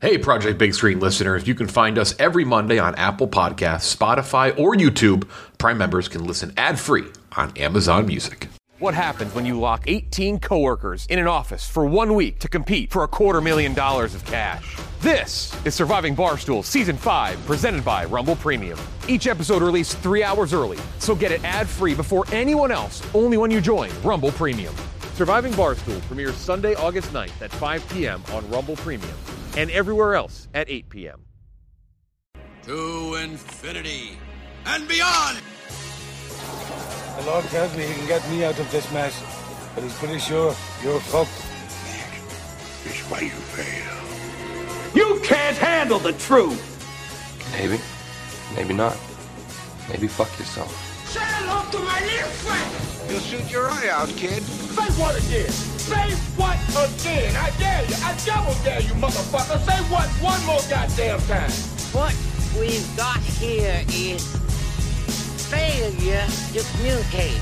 Hey, Project Big Screen listeners, you can find us every Monday on Apple Podcasts, Spotify, or YouTube. Prime members can listen ad-free on Amazon Music. What happens when you lock 18 coworkers in an office for 1 week to compete for $250,000 of cash? This is Surviving Barstool Season 5, presented by Rumble Premium. Each episode released 3 hours early, so get it ad-free before anyone else, only when you join Rumble Premium. Surviving Barstool premieres Sunday, August 9th at 5 p.m. on Rumble Premium and everywhere else at 8 p.m. To infinity and beyond! The Lord tells me he can get me out of this mess, but he's pretty sure you're fucked. It's why you fail. You can't handle the truth! Maybe. Maybe not. Maybe fuck yourself. Say hello to my little friend! You'll shoot your eye out, kid. Say what again? Say what again? I dare you. I double dare you, motherfucker. Say what one more goddamn time. What we've got here is failure to communicate.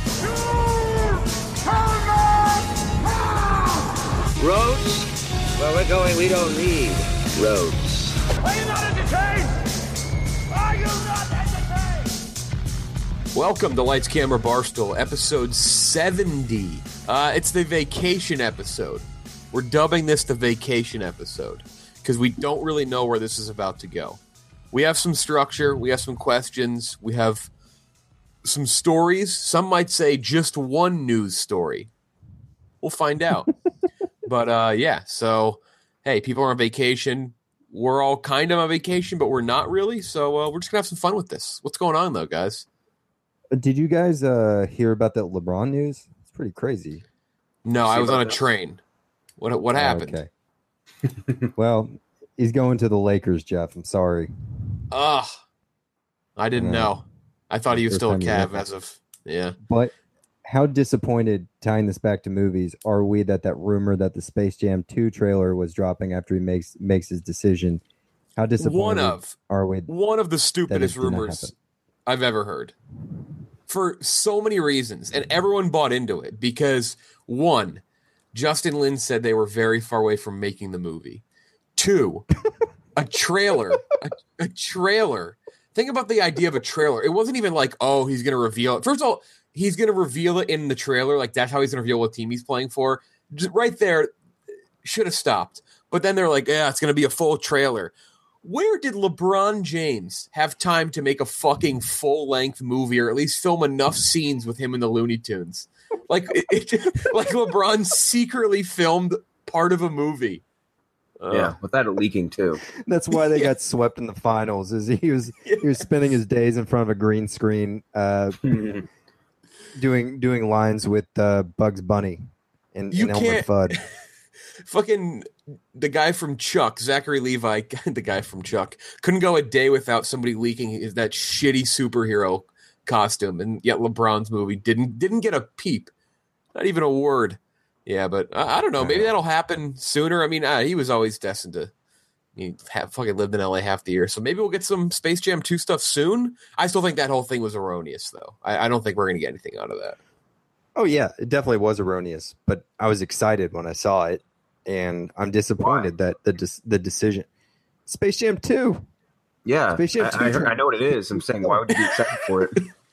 Roads? Where we're going, we don't need roads. Are you not entertained? Are you not entertained? Welcome to Lights Camera Barstool, episode 70. It's the vacation episode. We're dubbing this the vacation episode because we don't really know where this is about to go. We have some structure, we have some questions, we have some stories. Some might say just one news story. We'll find out. But yeah, so hey, people are on vacation. We're all kind of on vacation, but we're not really. So we're just gonna have some fun with this. What's going on though, guys? Did you guys hear about that LeBron news? It's pretty crazy. No, I was on a train. What happened? Okay. Well, he's going to the Lakers, Jeff. I'm sorry. Ugh. I didn't know. I thought he was still a Cav as of, yeah. But how disappointed, tying this back to movies, are we that rumor that the Space Jam 2 trailer was dropping after he makes his decision? How disappointed are we? One of the stupidest rumors I've ever heard. For so many reasons, and everyone bought into it because, one, Justin Lin said they were very far away from making the movie. Two, a trailer. A trailer. Think about the idea of a trailer. It wasn't even like, oh, he's going to reveal it. First of all, he's going to reveal it in the trailer. Like, that's how he's going to reveal what team he's playing for. Just right there, should have stopped. But then they're like, yeah, it's going to be a full trailer. Where did LeBron James have time to make a fucking full-length movie or at least film enough scenes with him in the Looney Tunes? Like, like LeBron secretly filmed part of a movie. Yeah, without it leaking too. That's why they got swept in the finals. Is he was spending his days in front of a green screen, doing lines with Bugs Bunny and Elmer Fudd. Fucking the guy from Chuck, Zachary Levi, the guy from Chuck, couldn't go a day without somebody leaking that shitty superhero costume, and yet LeBron's movie didn't get a peep, not even a word. Yeah, but I don't know. Maybe that'll happen sooner. I mean, he was always destined to. Fucking lived in LA half the year, so maybe we'll get some Space Jam 2 stuff soon. I still think that whole thing was erroneous, though. I don't think we're going to get anything out of that. Oh yeah, it definitely was erroneous, but I was excited when I saw it. And I'm disappointed that the decision, Space Jam 2. Yeah, Space Jam 2 I know what it is. I'm saying, why would you be excited for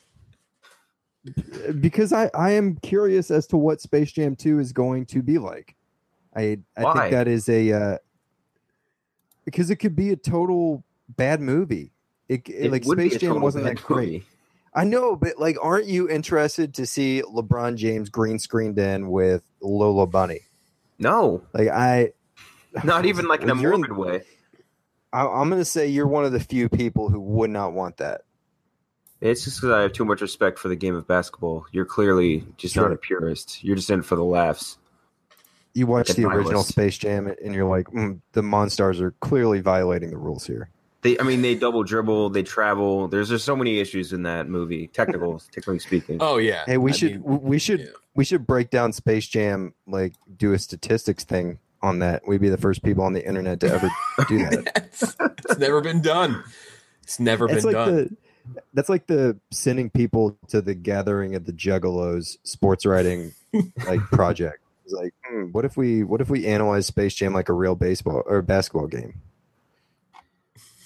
it? Because I am curious as to what Space Jam 2 is going to be like. I think that is because it could be a total bad movie. It like Space Jam wasn't that great. I know, but like, aren't you interested to see LeBron James green screened in with Lola Bunny? No, like not even like in a morbid way. I'm going to say you're one of the few people who would not want that. It's just because I have too much respect for the game of basketball. You're clearly just not a purist. You're just in for the laughs. You watch the original Space Jam and you're like, the Monstars are clearly violating the rules here. They double dribble, they travel. There's just so many issues in that movie, technically speaking. Oh yeah. Hey, we should break down Space Jam, like do a statistics thing on that. We'd be the first people on the internet to ever do that. It's never been done. It's never been done. That's like the sending people to the gathering of the Juggalos sports writing like project. It's like, what if we analyze Space Jam like a real baseball or basketball game?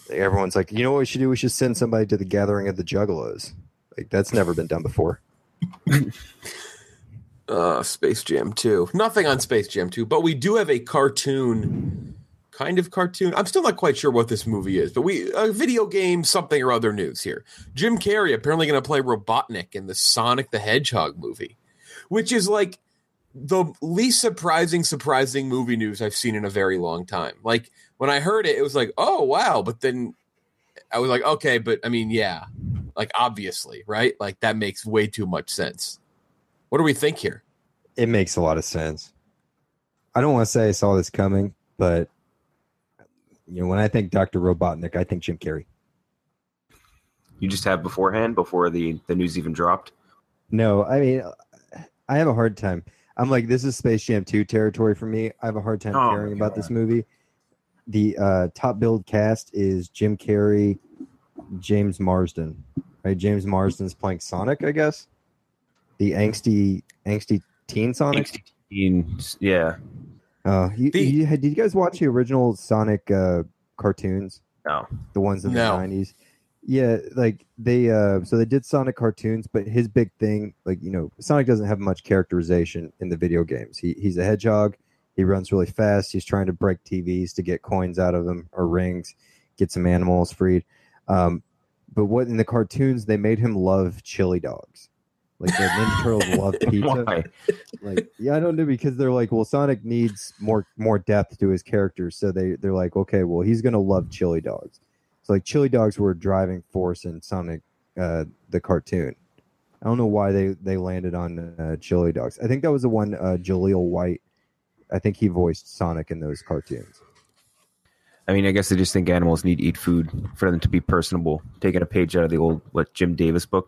Everyone's like, you know what we should do? We should send somebody to the gathering of the Juggalos. Like, that's never been done before. Space Jam 2. Nothing on Space Jam 2, but we do have a cartoon. Kind of cartoon. I'm still not quite sure what this movie is, but a video game something or other news here. Jim Carrey apparently going to play Robotnik in the Sonic the Hedgehog movie, which is like the least surprising movie news I've seen in a very long time. Like when I heard it, it was like, oh wow, but then I was like, okay, but I mean, yeah, like obviously, right? Like that makes way too much sense. What do we think here? It makes a lot of sense. I don't want to say I saw this coming, but when I think Dr. Robotnik, I think Jim Carrey. You just have beforehand, before the news even dropped? No, I mean, I have a hard time. I'm like, this is Space Jam 2 territory for me. I have a hard time caring about this movie. The top billed cast is Jim Carrey, James Marsden. Right? James Marsden's playing Sonic, I guess. The angsty teen Sonic. Angsty teen, yeah. Did you guys watch the original Sonic cartoons? No. The ones in the 90s? Yeah, like they did Sonic cartoons, but his big thing, like, Sonic doesn't have much characterization in the video games. He's a hedgehog. He runs really fast. He's trying to break TVs to get coins out of them or rings, get some animals freed. But what in the cartoons, they made him love chili dogs. Like the Ninja Turtles love pizza. Why? Like, yeah, I don't know, because they're like, well, Sonic needs more depth to his character, so they're like, okay, well, he's gonna love chili dogs. So like, chili dogs were a driving force in Sonic, the cartoon. I don't know why they landed on chili dogs. I think that was the one Jaleel White. I think he voiced Sonic in those cartoons. I mean, I guess they just think animals need to eat food for them to be personable. Taking a page out of the old Jim Davis book.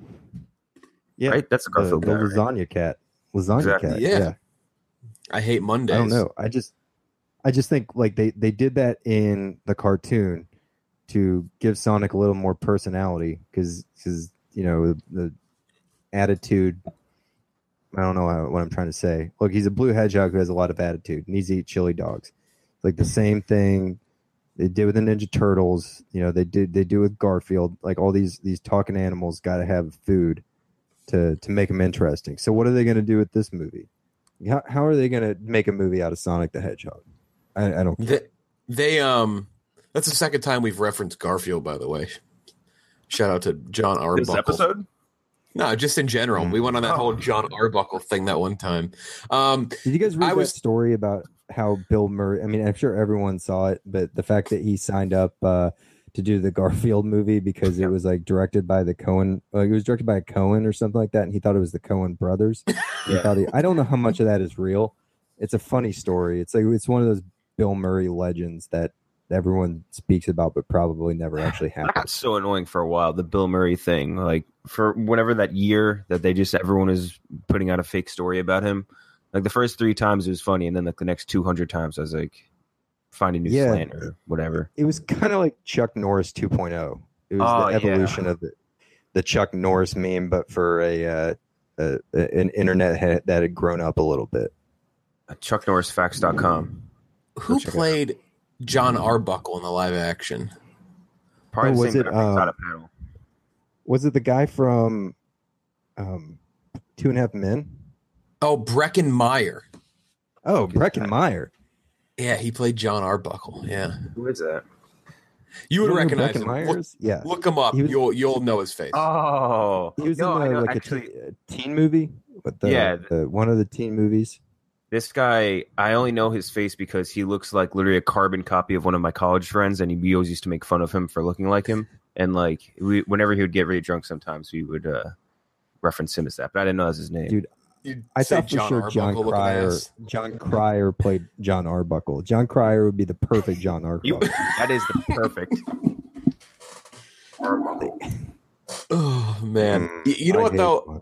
Yeah, right. That's a Garfield the guy, lasagna right? cat. Lasagna exactly. cat. Yeah. I hate Mondays. I don't know. I just think like they did that in the cartoon to give Sonic a little more personality, because the attitude. I don't know what I'm trying to say. Look, he's a blue hedgehog who has a lot of attitude, needs to eat chili dogs. Like the same thing they did with the Ninja Turtles. They do with Garfield. Like all these talking animals got to have food to make them interesting. So what are they going to do with this movie? How are they going to make a movie out of Sonic the Hedgehog? I don't care. They that's the second time we've referenced Garfield, by the way. Shout out to John Arbuckle. This episode? No, just in general. We went on that whole John Arbuckle thing that one time. Did you guys read that story about how Bill Murray, I mean, I'm sure everyone saw it, but the fact that he signed up to do the Garfield movie because it was like directed by the Coen, like it was directed by a Coen or something like that, and he thought it was the Coen brothers. I don't know how much of that is real. It's a funny story. It's like, it's one of those Bill Murray legends that everyone speaks about, but probably never actually happened. That's so annoying for a while, the Bill Murray thing. Like for whatever that year that everyone is putting out a fake story about him. Like the first 3 times it was funny, and then like the next 200 times I was like, find a new slant or whatever. It was kind of like Chuck Norris 2.0. It was the evolution of the Chuck Norris meme, but for an internet that had grown up a little bit. ChuckNorrisFacts.com. Who played John Arbuckle in the live action? Probably was it? Was it the guy from 2.5 Men? Oh, Breckin Meyer. Oh, Breckin Meyer. Yeah, he played John Arbuckle. Yeah. Who is that? You would recognize him. Yeah. Look him up. You'll know his face. Oh. He was in a teen movie? One of the teen movies. This guy, I only know his face because he looks like literally a carbon copy of one of my college friends, and we always used to make fun of him for looking like him. And like, whenever he would get really drunk, sometimes we would reference him as that. But I didn't know that was his name. Dude, I thought for sure John Cryer played John Arbuckle. John Cryer would be the perfect John Arbuckle. That is the perfect Arbuckle. Oh man, you know what though?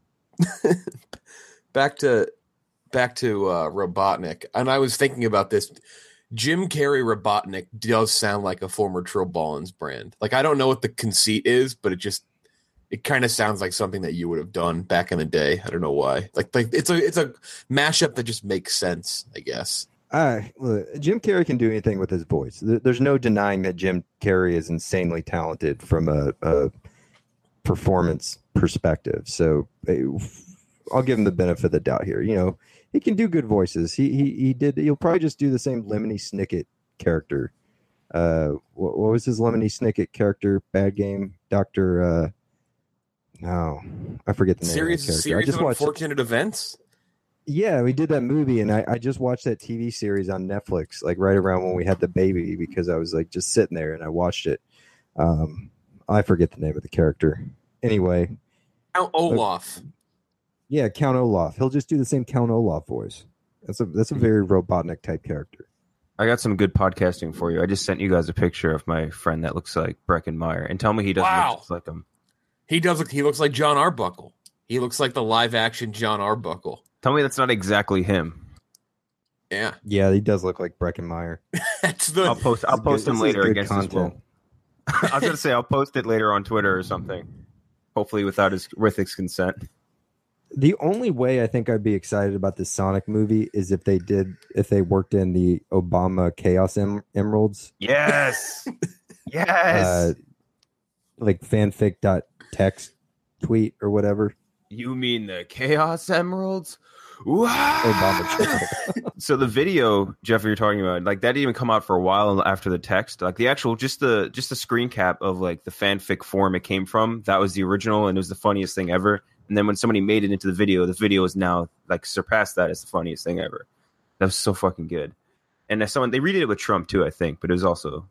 Back to Robotnik, and I was thinking about this. Jim Carrey Robotnik does sound like a former Trill Ballins brand. Like, I don't know what the conceit is, but it kind of sounds like something that you would have done back in the day. I don't know why. Like it's a mashup that just makes sense, I guess. Jim Carrey can do anything with his voice. There's no denying that Jim Carrey is insanely talented from a performance perspective. So I'll give him the benefit of the doubt here. You know, he can do good voices. He'll probably just do the same Lemony Snicket character. What was his Lemony Snicket character? Bad Game Doctor. No, I forget the name. Series of Unfortunate Events. Yeah, we did that movie, and I just watched that TV series on Netflix, like right around when we had the baby, because I was like just sitting there and I watched it. I forget the name of the character. Anyway, Count Olaf. Yeah, Count Olaf. He'll just do the same Count Olaf voice. That's a very Robotnik type character. I got some good podcasting for you. I just sent you guys a picture of my friend that looks like Breckin Meyer, and tell me he doesn't look just like him. He does look. He looks like John Arbuckle. He looks like the live action John Arbuckle. Tell me that's not exactly him. Yeah, he does look like Breckin Meyer. I'll post him later against his will. I was gonna say I'll post it later on Twitter or something. Hopefully with his consent. The only way I think I'd be excited about this Sonic movie is if they worked in the Obama Chaos Emeralds. Yes. Yes. Like fanfic.text tweet or whatever. You mean the Chaos Emeralds? Obama. So the video, Jeff, you're talking about, like that didn't even come out for a while after the text. Like the actual, just the screen cap of like the fanfic form it came from. That was the original, and it was the funniest thing ever. And then when somebody made it into the video is now like surpassed that as the funniest thing ever. That was so fucking good. And as someone, they redid it with Trump too, I think, but it was also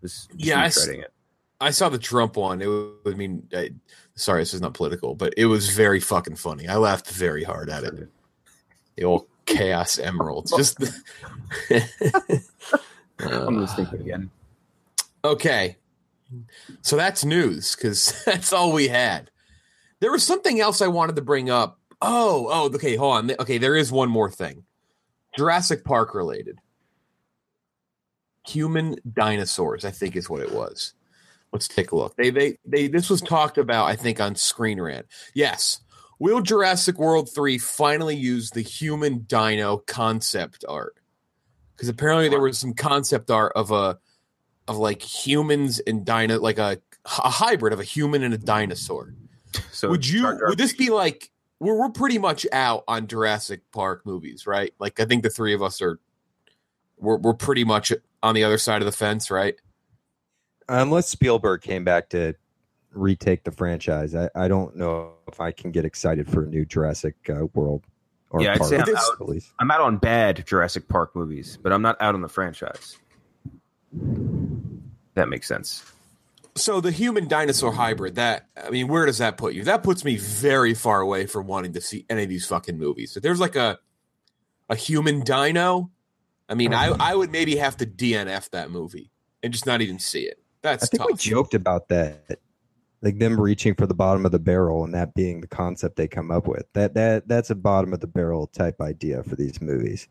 I saw the Trump one. Sorry, this is not political, but it was very fucking funny. I laughed very hard at it. The old Chaos Emeralds. I'm just thinking again. Okay, so that's news because that's all we had. There was something else I wanted to bring up. Okay, hold on. Okay, there is one more thing. Jurassic Park related. Human dinosaurs, I think is what it was. Let's take a look. This was talked about, I think, on Screen Rant. Yes. Will Jurassic World 3 finally use the human dino concept art? Because apparently there was some concept art of like humans and dino, like a hybrid of a human and a dinosaur. So would this be like we're pretty much out on Jurassic Park movies, right? Like I think the three of us we're pretty much on the other side of the fence, right? Unless Spielberg came back to retake the franchise, I don't know if I can get excited for a new Jurassic World. I'd say I'm out on bad Jurassic Park movies, but I'm not out on the franchise. That makes sense. So the human dinosaur hybrid, where does that put you? That puts me very far away from wanting to see any of these fucking movies. If there's like a human dino, I would maybe have to DNF that movie and just not even see it. That's tough. We joked about that, like them reaching for the bottom of the barrel and that being the concept they come up with. That's a bottom of the barrel type idea for these movies.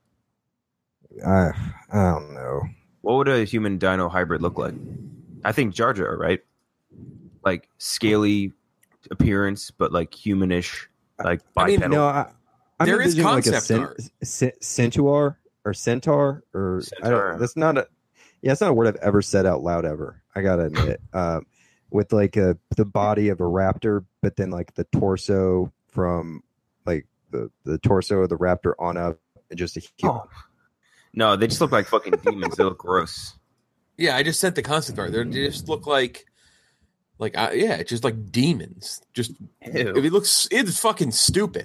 I don't know. What would a human dino hybrid look like? I think Jar Jar, right? Like scaly appearance, but like humanish, like bipedal. I'm there is concept like a centaur or centaur. That's not a. Yeah, it's not a word I've ever said out loud ever. I gotta admit, with like the body of a raptor, but then like the torso from like the torso of the raptor on up, and just a human. Oh. No, they just look like fucking demons. They look gross. Yeah, I just sent the concept art. They just look like just like demons. Just it's fucking stupid.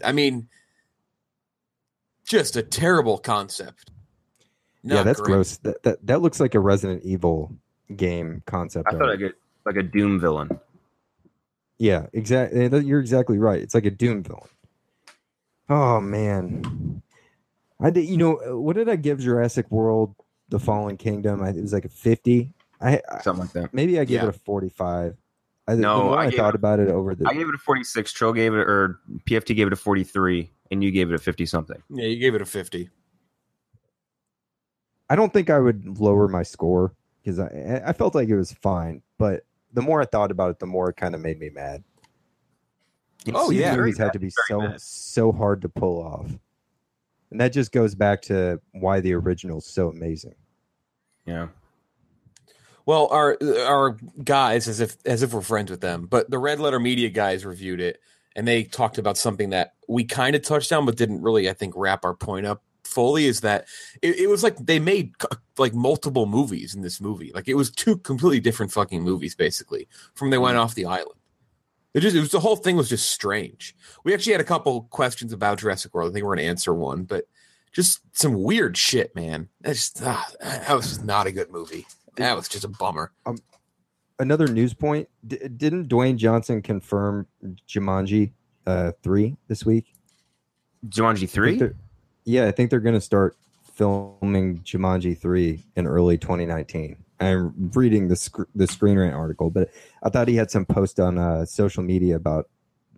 Just a terrible concept. That's great. Gross. That looks like a Resident Evil game concept. I thought I get like a Doom villain. Yeah, exactly. You're exactly right. It's like a Doom villain. Oh man, what did I give Jurassic World: The Fallen Kingdom? It was like a 50. Something like that. Maybe I gave it a 45. I thought about it over the. I gave it a 46. Trill gave it, or PFT gave it a 43, and you gave it a 50 something. Yeah, you gave it a 50. I don't think I would lower my score because I felt like it was fine, but the more I thought about it, the more it kind of made me mad. Movies had to be so hard to pull off. And that just goes back to why the original is so amazing. Yeah. Well, our guys, as if we're friends with them, but the Red Letter Media guys reviewed it, and they talked about something that we kind of touched on, but didn't really, I think, wrap our point up fully. Is that it was like they made like multiple movies in this movie. Like it was two completely different fucking movies, basically, from they went off the island. It was the whole thing was just strange. We actually had a couple questions about Jurassic World. I think we're gonna answer one, but just some weird shit, man. That was just not a good movie. That was just a bummer. Another news point: didn't Dwayne Johnson confirm Jumanji 3 this week? Jumanji 3? Yeah, I think they're going to start filming Jumanji 3 in early 2019. I'm reading the Screen Rant article, but I thought he had some post on social media about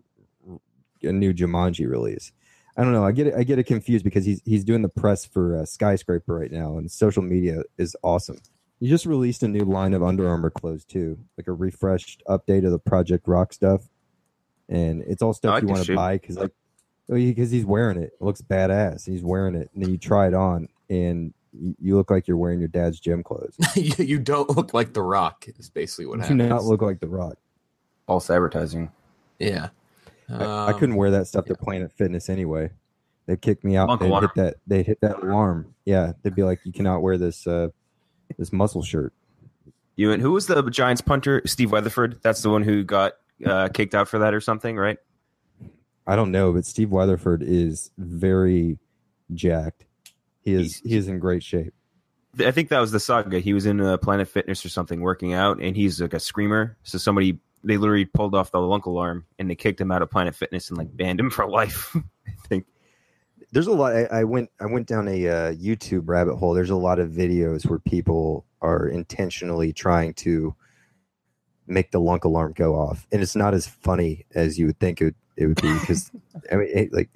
a new Jumanji release. I don't know. I get it confused because he's doing the press for Skyscraper right now, and social media is awesome. He just released a new line of Under Armour clothes too, like a refreshed update of the Project Rock stuff, and it's all stuff you want to buy because he's wearing it. It looks badass. He's wearing it, and then you try it on, and you look like you're wearing your dad's gym clothes. You don't look like The Rock. Is basically what happens. You do not look like The Rock. False advertising. Yeah. I couldn't wear that stuff to Planet Fitness anyway. They kicked me out. They hit that alarm. Yeah, they'd be like, "You cannot wear this this muscle shirt." And who was the Giants punter? Steve Weatherford. That's the one who got kicked out for that or something, right? I don't know, but Steve Weatherford is very jacked. He is in great shape. I think that was the saga. He was in Planet Fitness or something working out, and he's like a screamer. So they literally pulled off the lunk alarm and they kicked him out of Planet Fitness and like banned him for life. I think there's a lot. I went down a YouTube rabbit hole. There's a lot of videos where people are intentionally trying to make the lunk alarm go off, and it's not as funny as you would think it would be because I mean,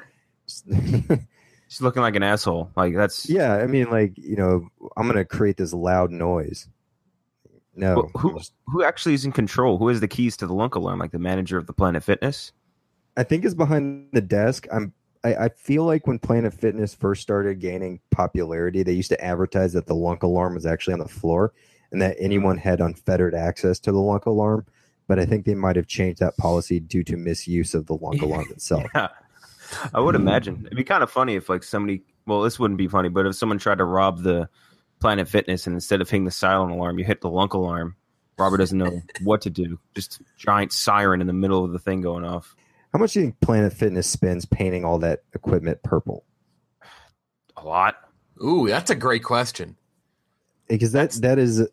she's looking like an asshole. Like that's I mean, like, you know, I'm gonna create this loud noise. No, who actually is in control? Who has the keys to the lunk alarm? Like the manager of the Planet Fitness? I think it's behind the desk. I feel like when Planet Fitness first started gaining popularity, they used to advertise that the lunk alarm was actually on the floor and that anyone had unfettered access to the lunk alarm. But I think they might have changed that policy due to misuse of the lunk alarm itself. Yeah. I would imagine it'd be kind of funny if like somebody. Well, this wouldn't be funny, but if someone tried to rob the Planet Fitness and instead of hitting the silent alarm, you hit the lunk alarm. Robert doesn't know what to do. Just giant siren in the middle of the thing going off. How much do you think Planet Fitness spends painting all that equipment purple? A lot. Ooh, that's a great question. Because that is,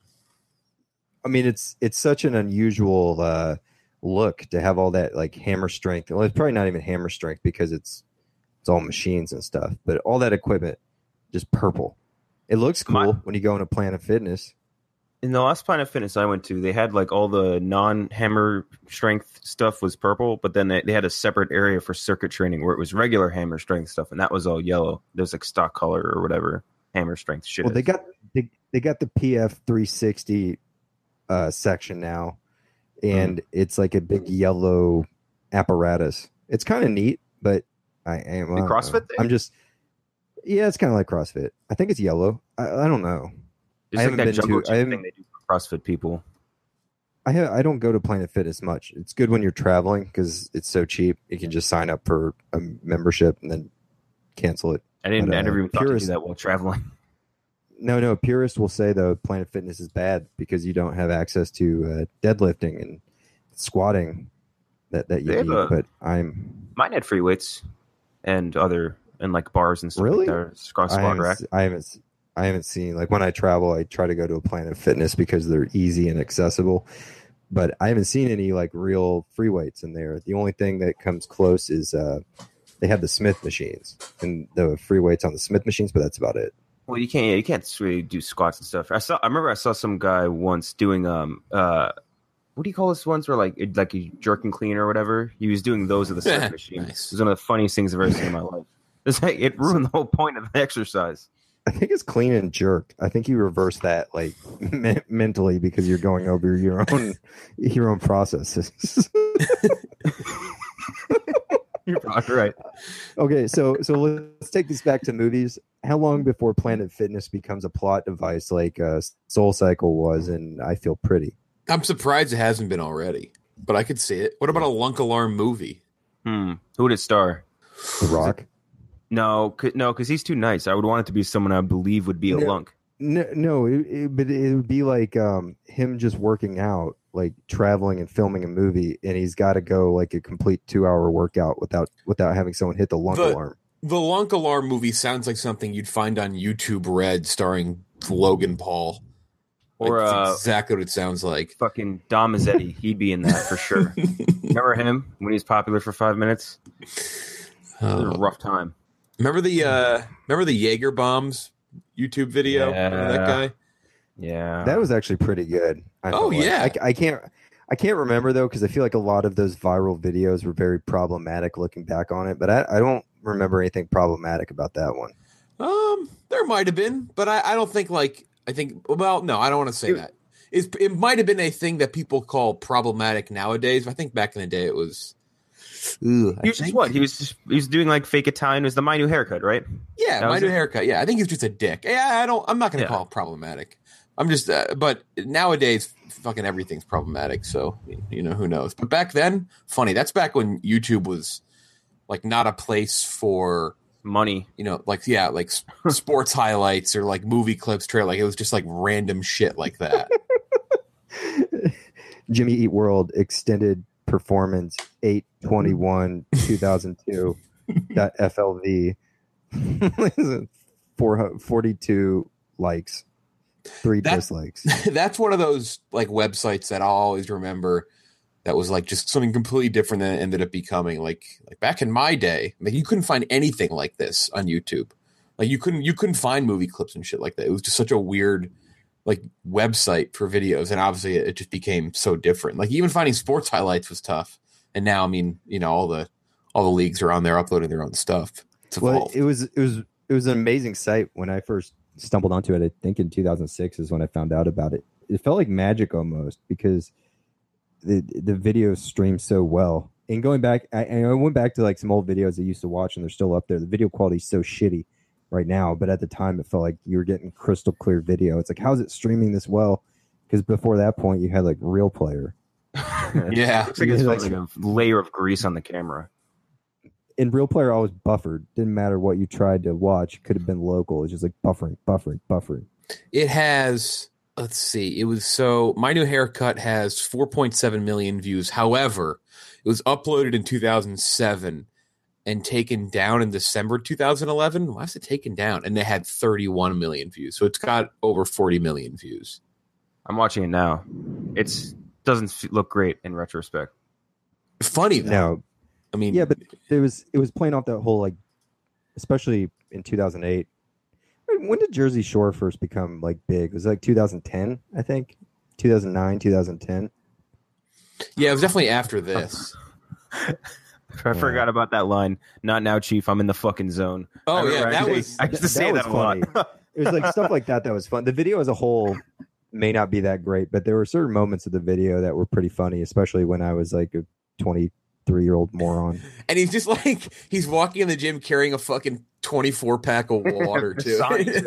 I mean, it's such an unusual look to have all that like hammer strength. Well, it's probably not even hammer strength because it's all machines and stuff, but all that equipment just purple. It looks cool when you go into Planet Fitness. In the last Planet Fitness I went to, they had like all the non-hammer strength stuff was purple, but then they had a separate area for circuit training where it was regular hammer strength stuff, and that was all yellow. There's like stock color or whatever hammer strength shit. Well, they got the PF 360 section now, and it's like a big yellow apparatus. It's kind of neat, but I am the CrossFit thing? I'm just it's kind of like CrossFit. I think it's yellow. I don't know. Just like that jumbo thing they do for CrossFit people. I don't go to Planet Fitness much. It's good when you're traveling because it's so cheap. You can just sign up for a membership and then cancel it. I never even thought to do that while traveling. No. Purists will say though Planet Fitness is bad because you don't have access to deadlifting and squatting that you need. But mine had free weights and like bars and stuff. Really? Like that. Squat rack. I haven't seen, like when I travel, I try to go to a Planet Fitness because they're easy and accessible, but I haven't seen any like real free weights in there. The only thing that comes close is they have the Smith machines and the free weights on the Smith machines, but that's about it. Well, you can't really do squats and stuff. I remember I saw some guy once doing what do you call this ones where like a jerk and clean or whatever. He was doing those at the Smith machine. Nice. It was one of the funniest things I've ever seen in my life. It ruined the whole point of the exercise. I think it's clean and jerk. I think you reverse that like mentally because you're going over your own processes. You're probably right. Okay, so let's take this back to movies. How long before Planet Fitness becomes a plot device like Soul Cycle was in I Feel Pretty? I'm surprised it hasn't been already, but I could see it. What about a Lunk Alarm movie? Who would it star? The Rock? No, because he's too nice. I would want it to be someone I believe would be a lunk. No, but it would be like him just working out, like traveling and filming a movie, and he's got to go like a complete 2-hour workout without having someone hit the lunk alarm. The Lunk Alarm movie sounds like something you'd find on YouTube Red starring Logan Paul. Or that's exactly what it sounds like. Fucking Dom Mazzetti. He'd be in that for sure. Remember him when he was popular for 5 minutes? It was a rough time. Remember the Jaeger bombs YouTube video? Yeah. Remember that guy? Yeah, that was actually pretty good. Yeah. I can't remember though, because I feel like a lot of those viral videos were very problematic looking back on it, but I don't remember anything problematic about that one. There might have been, but I don't think I don't want to say that. It might have been a thing that people call problematic nowadays. But I think back in the day it was. He was doing like fake Italian. It was the My New Haircut, right? Yeah, My New Haircut. Yeah, I think he's just a dick. Yeah, I'm not going to call it problematic. I'm just, but nowadays, fucking everything's problematic. So who knows? But back then, funny. That's back when YouTube was like not a place for money. Like sports highlights or like movie clips, trailer. Like it was just like random shit like that. Jimmy Eat World extended performance 8/21/2002 .flv 42 likes, 3 dislikes. That's one of those like websites that I'll always remember that was like just something completely different than it ended up becoming. Like back in my day, like you couldn't find anything like this on YouTube. Like you couldn't find movie clips and shit like that. It was just such a weird like website for videos, and obviously it just became so different. Like even finding sports highlights was tough. And now, I mean, all the leagues are on there uploading their own stuff. Well, it was an amazing site when I first stumbled onto it. I think in 2006 is when I found out about it. It felt like magic almost because the videos streamed so well. And going back, I went back to like some old videos I used to watch, and they're still up there. The video quality is so shitty right now, but at the time it felt like you were getting crystal clear video. It's like, how is it streaming this well? Because before that point, you had like Real Player. Yeah, it's like a layer of grease on the camera. In Real Player, always buffered. Didn't matter what you tried to watch; could have been local. It's just like buffering. It has. Let's see. It was My New Haircut has 4.7 million views. However, it was uploaded in 2007 and taken down in December 2011. Why was it taken down? And it had 31 million views. So it's got over 40 million views. I'm watching it now. It doesn't look great in retrospect. Funny though. No, I mean, yeah, but it was playing off that whole like, especially in 2008. When did Jersey Shore first become like big? It was like 2010, I think. 2009, 2010. Yeah, it was definitely after this. I forgot about that line. Not now, Chief. I'm in the fucking zone. Oh yeah, I used to say that a lot. It was like stuff like that was fun. The video as a whole may not be that great, but there were certain moments of the video that were pretty funny, especially when I was like a 23-year-old moron. And he's just like, he's walking in the gym carrying a fucking 24-pack of water too.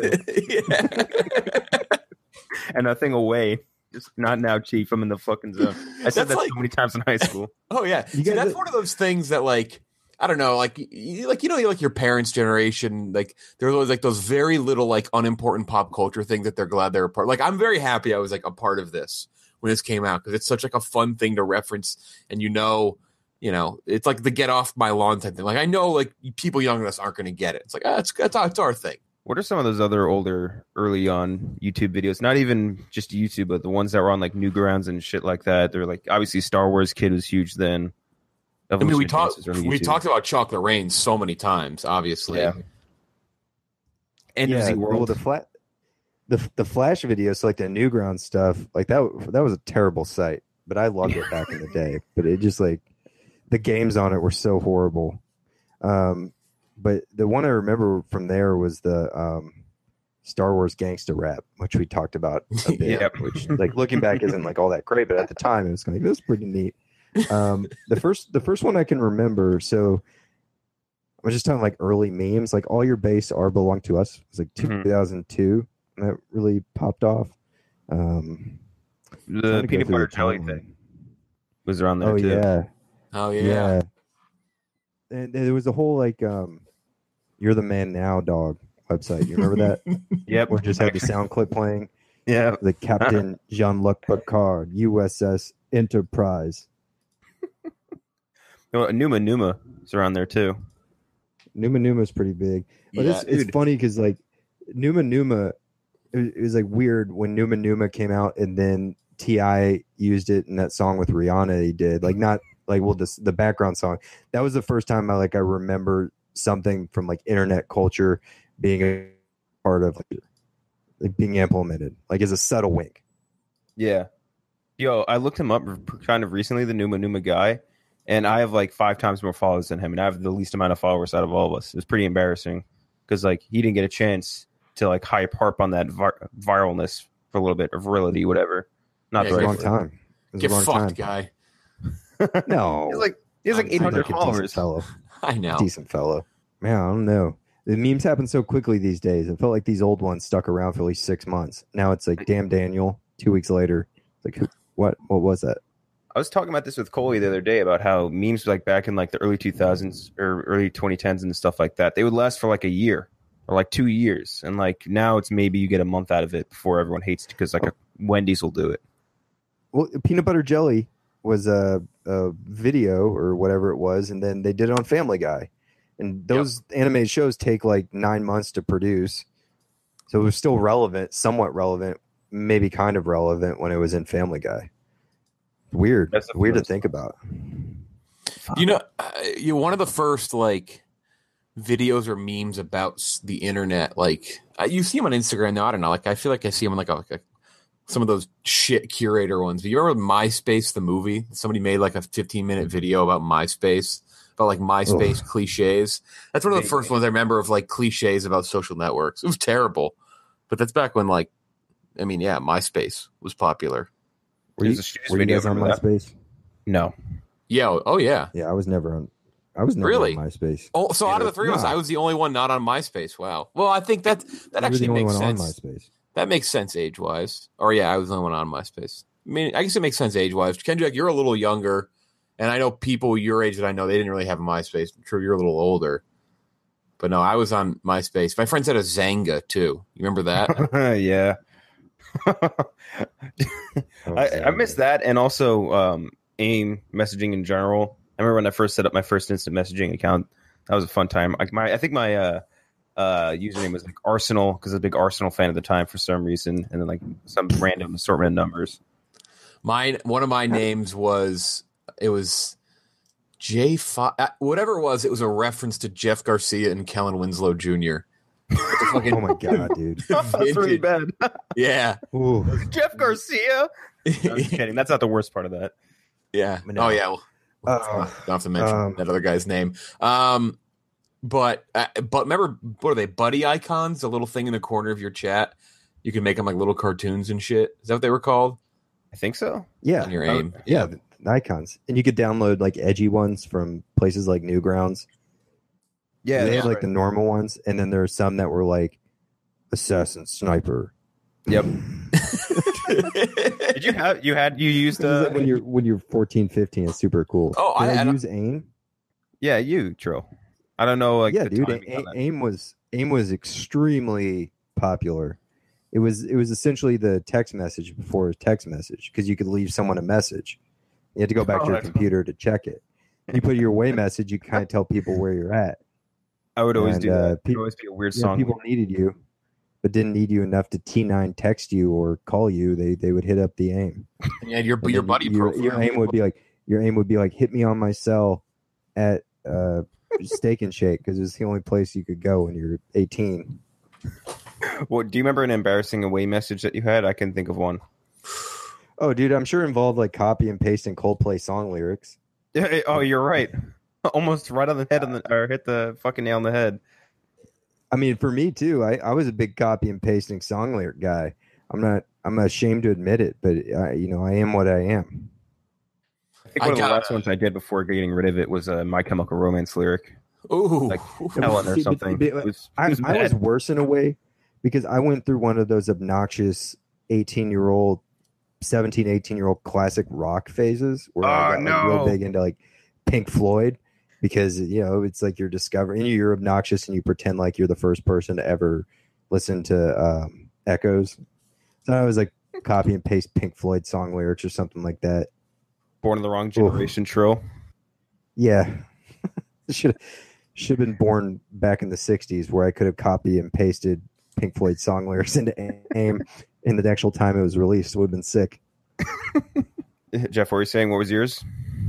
And a thing away. Just not now, Chief. I'm in the fucking zone. I said that so many times in high school. Oh yeah, that's one of those things that like, I don't know, like your parents' generation, like there was like those very little like unimportant pop culture things that they're glad they're a part. Like I'm very happy I was like a part of this when this came out because it's such like a fun thing to reference, and it's like the get off my lawn type thing. Like I know like people younger than us aren't going to get it. It's like it's our thing. What are some of those other older early on YouTube videos? Not even just YouTube, but the ones that were on like Newgrounds and shit like that. They're like obviously Star Wars Kid was huge then. I mean, we talked about Chocolate Rain so many times, obviously. Yeah. And yeah, World. Well, the Flash videos, so like the Newgrounds stuff, like that was a terrible site, but I loved it back in the day. But it just like the games on it were so horrible. But the one I remember from there was the Star Wars Gangsta Rap, which we talked about a bit. Yep. Which, like, looking back, isn't like all that great, but at the time, it was like, this is pretty neat. The first one I can remember. So I'm just talking like early memes. Like all your base are belong to us. It was like 2002, and that really popped off. The peanut butter jelly thing was around there too. Yeah. Oh yeah. And there was a whole like "You're the Man Now" dog website. You remember that? Yep. Where it just had the sound clip playing. Yeah. The Captain Jean-Luc Picard, USS Enterprise. Numa Numa is around there too. Numa Numa is pretty big, but Yeah, it's funny because like Numa Numa, it was like weird when Numa Numa came out, and then T.I. used it in that song with Rihanna. He did like not like the background song. That was the first time I remember something from like internet culture being a part of like being implemented like as a subtle wink. Yeah. Yo, I looked him up kind of recently, the Numa Numa guy. And I have like 5 times more followers than him, and I have the least amount of followers out of all of us. It was pretty embarrassing because like he didn't get a chance to like harp on that viralness for a little bit, or virility, whatever. Not the right wrong time. Get fucked, guy. No, he has like 800 followers. Fellow. I know, decent fellow. Man, I don't know. The memes happen so quickly these days. It felt like these old ones stuck around for at least 6 months. Now it's like, damn Daniel. 2 weeks later, it's like, what was that? I was talking about this with Coley the other day about how memes like back in like the early 2000s or early 2010s and stuff like that, they would last for like a year or like 2 years. And like now it's maybe you get a month out of it before everyone hates it because like a Wendy's will do it. Well, peanut butter jelly was a video or whatever it was, and then they did it on Family Guy. And those animated shows take like 9 months to produce. So it was still relevant, somewhat relevant, maybe kind of relevant when it was in Family Guy. Weird to think about. You know, one of the first like videos or memes about the internet, like you see them on Instagram now. I don't know, like I feel like I see them in like some of those shit curator ones. But you remember MySpace the movie? Somebody made like a 15-minute video about MySpace, about like MySpace cliches. That's one of the first ones I remember of like cliches about social networks. It was terrible, but that's back when like, I mean, yeah, MySpace was popular. Were you guys on MySpace? No. Yeah. Oh, yeah. Yeah, I was never on really? on MySpace. Oh, so out of the three of us, I was the only one not on MySpace. Wow. Well, I think that actually makes sense. On MySpace. That makes sense age-wise. Or yeah, I was the only one on MySpace. I mean, I guess it makes sense age-wise. Kendrick, you're a little younger, and I know people your age that I know, they didn't really have a MySpace. True, you're a little older. But no, I was on MySpace. My friends had a Zanga, too. You remember that? Yeah. I missed that, and also AIM messaging in general. I remember when I first set up my first instant messaging account. That was a fun time. I think my username was like Arsenal because I was a big Arsenal fan at the time for some reason, and then like some random assortment of numbers. One of my names was J5, whatever it was. It was a reference to Jeff Garcia and Kellen Winslow Jr. Oh my god, dude! That's really bad. Yeah, ooh. Jeff Garcia. No, I'm just kidding. That's not the worst part of that. Yeah. No. Oh yeah. Well, don't have to mention that other guy's name. But remember, what are they? Buddy icons, a little thing in the corner of your chat. You can make them like little cartoons and shit. Is that what they were called? I think so. Yeah. On your AIM. Yeah, the icons, and you could download like edgy ones from places like Newgrounds. Yeah, they had like the normal ones, and then there are some that were like assassin sniper. Yep. Did you used like when you're 14, 15, it's super cool. Oh, I use AIM. Yeah, you Tro. I don't know. Like, yeah, dude. AIM was extremely popular. It was essentially the text message before text message because you could leave someone a message. You had to go back to your computer to check it. You put your away message. You kind of tell people where you're at. I would always do that. It would always be a weird song. People needed you, but didn't need you enough to T9 text you or call you. They would hit up the AIM. Yeah, your buddy profile. Your AIM would be like hit me on my cell at Steak and Shake because it's the only place you could go when you're 18. Well, do you remember an embarrassing away message that you had? I can think of one. Oh, dude, I'm sure it involved like copy and pasting Coldplay song lyrics. Yeah. Oh, you're right. Almost right on the head or hit the fucking nail on the head. I mean, for me too. I was a big copy and pasting song lyric guy. I'm ashamed to admit it, but I am what I am. I think one of the last ones I did before getting rid of it was a My Chemical Romance lyric. Ooh, like Helen or See, something. It was I was bad. worse in a way because I went through one of those obnoxious 18-year-old, 17, 18-year-old classic rock phases where I got like, real big into like Pink Floyd because, you know, it's like you're discovering, you're obnoxious and you pretend like you're the first person to ever listen to Echoes. So I was like copy and paste Pink Floyd song lyrics or something like that. Born in the Wrong Generation trill. Yeah. should have been born back in the 60s where I could have copied and pasted Pink Floyd song lyrics into AIM in the actual time it was released. It would have been sick. Jeff, what were you saying? What was yours?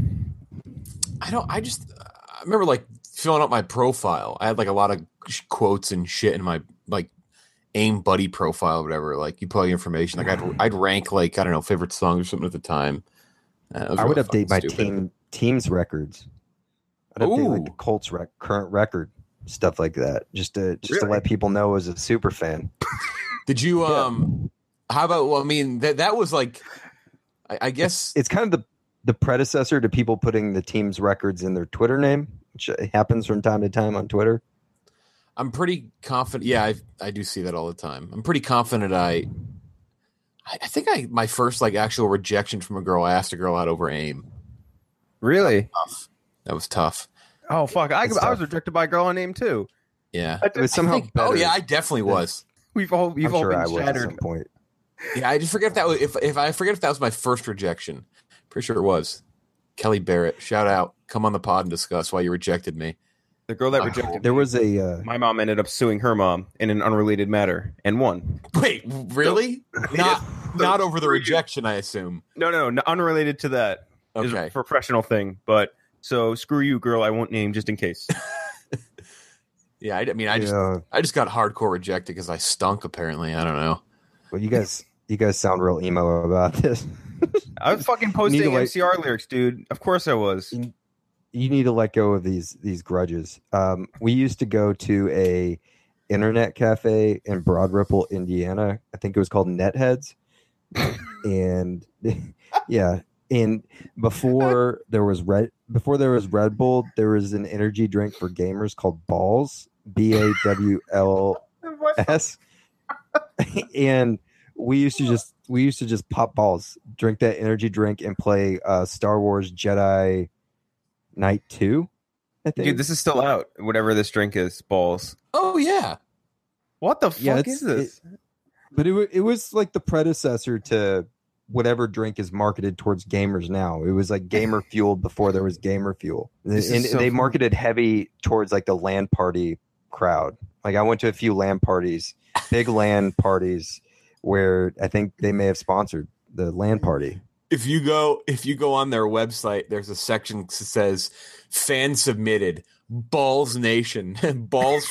I remember like filling out my profile. I had like a lot of quotes and shit in my like AIM buddy profile or whatever. Like you put all your information. Like I'd rank like, I don't know, favorite songs or something at the time. I would update my team's records. I'd update like the Colts current record, stuff like that, just to let people know I was a super fan. Did you how about, well, I mean that was like, I guess it's kind of the predecessor to people putting the team's records in their Twitter name, which happens from time to time on Twitter. I'm pretty confident. Yeah, I do see that all the time. I'm pretty confident. I think my first like actual rejection from a girl, I asked a girl out over AIM. Really? That was tough. Oh fuck! I was rejected by a girl on AIM too. Yeah, it was somehow better. Oh yeah, I definitely was. We've all been shattered. At some point. Yeah, I just forget if that was if I forget if that was my first rejection. Pretty sure it was. Kelly Barrett, shout out. Come on the pod and discuss why you rejected me. The girl that rejected there me, was a my mom ended up suing her mom in an unrelated matter and won. Wait, really? Not over the rejection, I assume. No, unrelated to that. Okay, it's a professional thing, but so screw you, girl. I won't name just in case. Yeah, I just got hardcore rejected because I stunk. Apparently, I don't know. Well, you guys sound real emo about this. I was fucking posting MCR lyrics, dude. Of course I was. You need to let go of these grudges. We used to go to a internet cafe in Broad Ripple, Indiana. I think it was called Netheads. And yeah, and before there was Red Bull, there was an energy drink for gamers called Balls, BAWLS. And we used to just pop balls, drink that energy drink, and play Star Wars Jedi Knight 2. I think. Dude, this is still out. Whatever this drink is, Balls. Oh yeah. What the fuck is this? But it was like the predecessor to whatever drink is marketed towards gamers now. It was like gamer fueled before there was gamer fuel, and they marketed heavy towards like the LAN party crowd. Like I went to a few LAN parties, big LAN parties, where I think they may have sponsored the LAN party. If you go on their website, there's a section that says fan submitted Balls Nation, Balls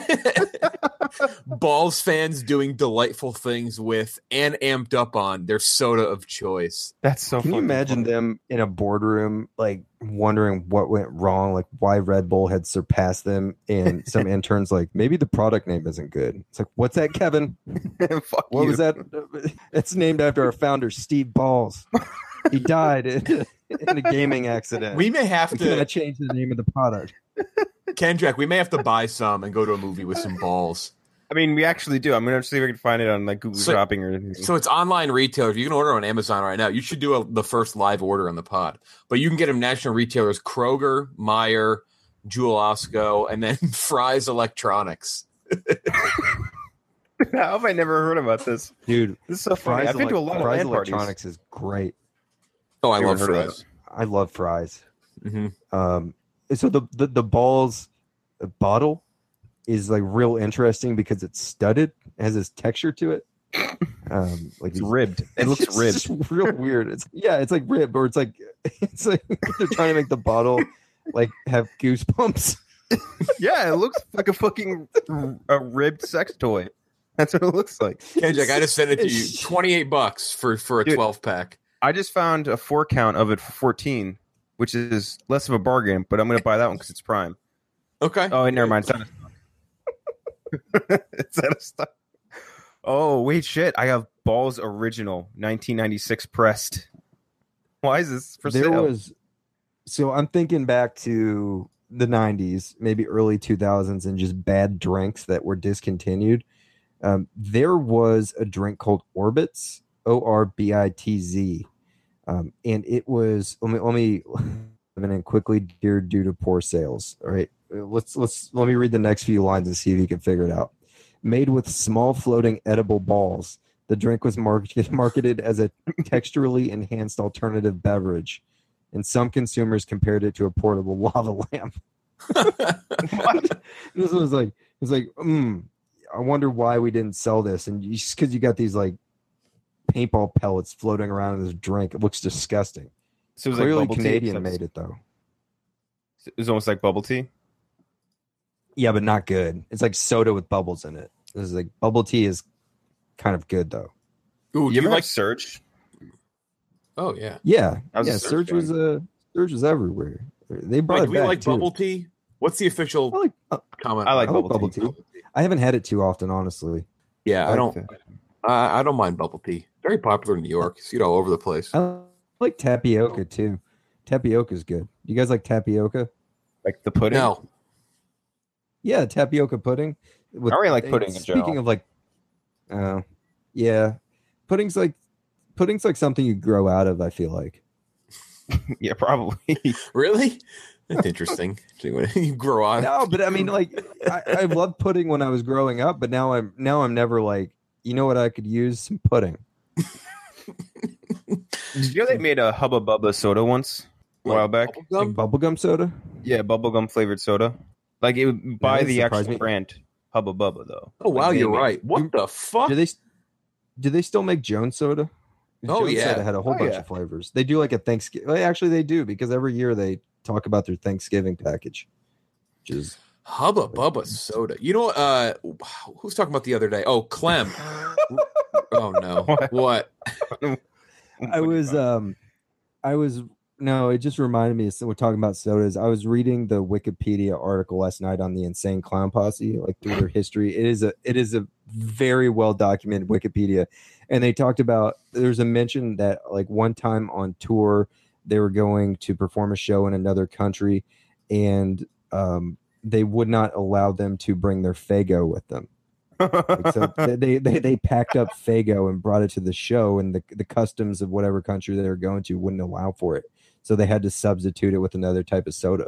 fans doing delightful things with and amped up on their soda of choice. That's so. Can you imagine them in a boardroom, like wondering what went wrong, like why Red Bull had surpassed them, and some interns like maybe the product name isn't good. It's like, what's that, Kevin? Fuck what you. was that? It's named after our founder, Steve Balls. He died in a gaming accident. We may have to change the name of the product. Kendrick, we may have to buy some and go to a movie with some balls. I mean, we actually do. I'm going to see if I can find it on like Google Shopping or anything. So it's online retailer. If you can order on Amazon right now, you should do the first live order on the pod. But you can get them national retailers: Kroger, Meijer, Jewel Osco, and then Fry's Electronics. How have I never heard about this, dude? This is so funny. I've been to a lot of Fry's LAN parties. Electronics is great. Oh, I love Fry's. I love Fry's. Mm-hmm. So the balls bottle is like real interesting because it's studded. It has this texture to it. Like it's ribbed. It looks ribbed. It's just real weird. It's like ribbed, or it's like they're trying to make the bottle like have goosebumps. Yeah, it looks like a ribbed sex toy. That's what it looks like. Kendrick, I just sent it to you. $28 for a 12-pack. I just found a 4-count of it for 14, which is less of a bargain, but I'm going to buy that one because it's Prime. Okay. Oh, never mind. It's out of stock. It's out of stock. Oh, wait, shit. I have Balls Original 1996 pressed. Why is this for sale? So I'm thinking back to the 90s, maybe early 2000s, and just bad drinks that were discontinued, there was a drink called Orbitz, Orbitz, and it was let me in quickly due to poor sales. All right, let me read the next few lines and see if you can figure it out. Made with small floating edible balls, the drink was marketed as a texturally enhanced alternative beverage, and some consumers compared it to a portable lava lamp. What? This was like, I wonder why we didn't sell this, and just because you got these like paintball pellets floating around in this drink, it looks disgusting. So it was clearly like Canadian made it though. It was almost like bubble tea. Yeah, but not good. It's like soda with bubbles in it. This is like bubble tea is kind of good though. Ooh, you ever like Surge? Oh yeah, yeah. Surge was everywhere. They brought Wait, it do we back like too. bubble tea? What's the official comment? I like I bubble tea. I haven't had it too often, honestly. Yeah, I don't mind bubble tea. Very popular in New York. You see it all over the place. I like tapioca too. Tapioca's good. You guys like tapioca? Like the pudding? No. Yeah, tapioca pudding. I already like pudding in Speaking general. of like, yeah, pudding's like something you grow out of. I feel like. Yeah, probably. Really? That's interesting. You grow on. No, but I mean, like, I loved pudding when I was growing up, but now I'm never like, you know what I could use? Some pudding. Did you know they made a Hubba Bubba soda once a while back? Like bubblegum soda? Yeah, bubblegum flavored soda. Like it would buy that the surprised actual me. brand Hubba Bubba though. Oh wow, Like, you're they made- right. What the fuck? Do they still make Jones soda? Oh, Jones yeah. soda had a whole Oh, bunch yeah. of flavors. They do like a Thanksgiving. Well, actually, they do because every year they talk about their Thanksgiving package, which is Hubba Bubba soda. You know who was talking about the other day? Oh, Clem. Oh no. What? No, it just reminded me. So we're talking about sodas. I was reading the Wikipedia article last night on the Insane Clown Posse, like through their history. It is a very well documented Wikipedia, and they talked about. There's a mention that like one time on tour they were going to perform a show in another country, and they would not allow them to bring their Faygo with them. Like, so they packed up Faygo and brought it to the show, and the customs of whatever country they were going to wouldn't allow for it. So they had to substitute it with another type of soda.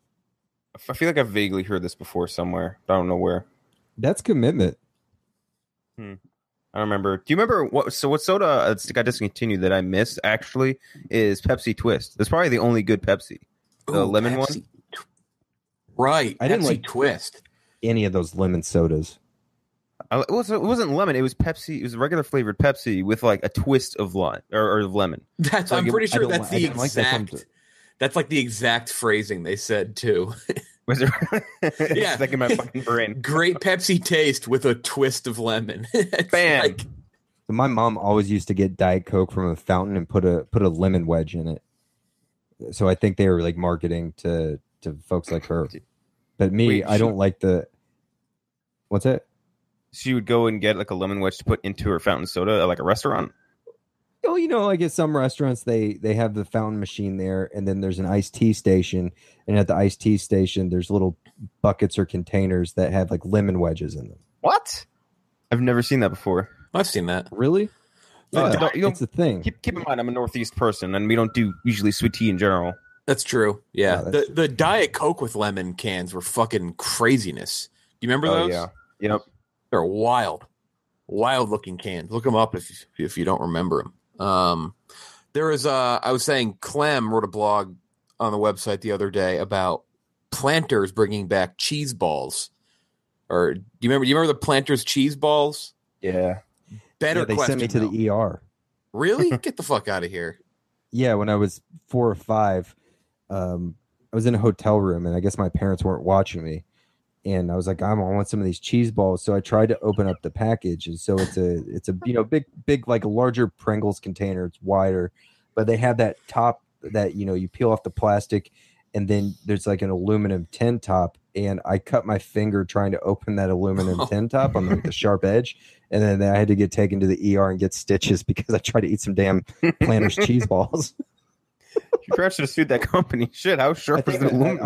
I feel like I've vaguely heard this before somewhere. I don't know where. That's commitment. I don't remember. Do you remember what soda got discontinued that I missed actually is Pepsi Twist. That's probably the only good Pepsi. The lemon one. Right. I didn't Pepsi like Twist. Any of those lemon sodas. It wasn't lemon. It was Pepsi. It was regular flavored Pepsi with like a twist of lime or lemon. That's. Like I'm pretty sure I that's the don't like that exact. That's like the exact phrasing they said too. Was it? Yeah. It's like in my fucking brain. Great Pepsi taste with a twist of lemon. It's Bam. like- So my mom always used to get Diet Coke from a fountain and put a lemon wedge in it. So I think they were like marketing to folks like her. But me, Wait, I don't like the. What's that? She would go and get like a lemon wedge to put into her fountain soda at like a restaurant. Oh, you know, like at some restaurants, they have the fountain machine there, and then there's an iced tea station, and at the iced tea station, there's little buckets or containers that have like lemon wedges in them. What? I've never seen that before. I've seen that. Really? Yeah, You don't- it's a thing. Keep in mind, I'm a Northeast person, and we don't do usually sweet tea in general. That's true. Yeah. Yeah, that's the Diet Coke with lemon cans were fucking craziness. Do you remember Oh those? yeah, yep. They're wild looking cans. Look them up if you don't remember them. There was I was saying Clem wrote a blog on the website the other day about Planters bringing back cheese balls. Or do you remember the Planters cheese balls? Yeah. Better Yeah, they question. sent me to though. the ER. Really? Get the fuck out of here. Yeah, when I was 4 or 5, I was in a hotel room, and I guess my parents weren't watching me. And I was like, I want some of these cheese balls. So I tried to open up the package, and so it's a big like a larger Pringles container. It's wider, but they have that top that you peel off the plastic, and then there's like an aluminum tin top. And I cut my finger trying to open that aluminum tin top on like the sharp edge, and then I had to get taken to the ER and get stitches because I tried to eat some damn Planters cheese balls. You perhaps should have sued that company. Shit, how sharp is the aluminum?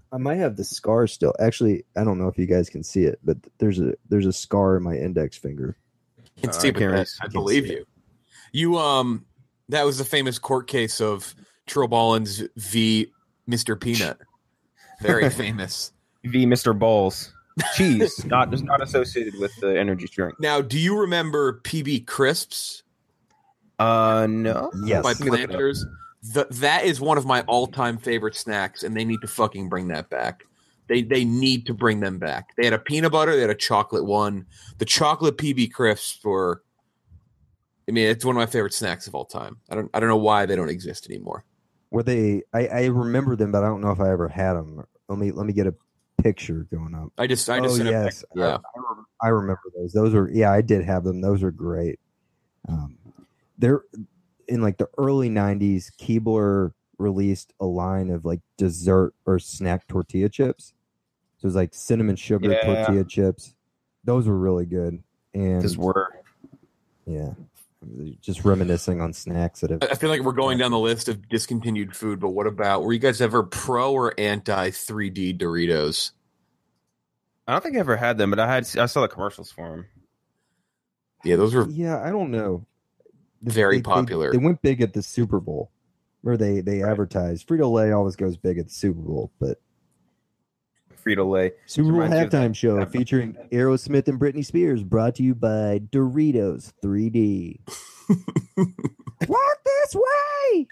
I might have the scar still. Actually, I don't know if you guys can see it, but there's a scar in my index finger. Can't see it. I believe you. You that was the famous court case of Trill Ballins v. Mr. Peanut. Very famous. V. Mr. Balls. Cheese, not associated with the energy drink. Now, do you remember PB Crisps? No. Yes. By Planters. That is one of my all-time favorite snacks, and they need to fucking bring that back. They need to bring them back. They had a peanut butter, they had a chocolate one. The chocolate PB Crisps were, I mean, it's one of my favorite snacks of all time. I don't know why they don't exist anymore. Were they? I remember them, but I don't know if I ever had them. Let me get a picture going up. I just yes, yeah. I remember those. Those were I did have them. Those are great. They're in like the early 90s. Keebler released a line of like dessert or snack tortilla chips. So it was like cinnamon sugar tortilla chips. Those were really good. And Those were. Yeah. Just reminiscing on snacks that have. I feel like we're going down the list of discontinued food, but what about, were you guys ever pro or anti 3D Doritos? I don't think I ever had them, but I saw the commercials for them. Yeah, those were I don't know. Very popular. They went big at the Super Bowl, where they advertised. Frito-Lay always goes big at the Super Bowl, but Frito-Lay. Super Bowl halftime show featuring Aerosmith and Britney Spears, brought to you by Doritos 3D. Walk this way.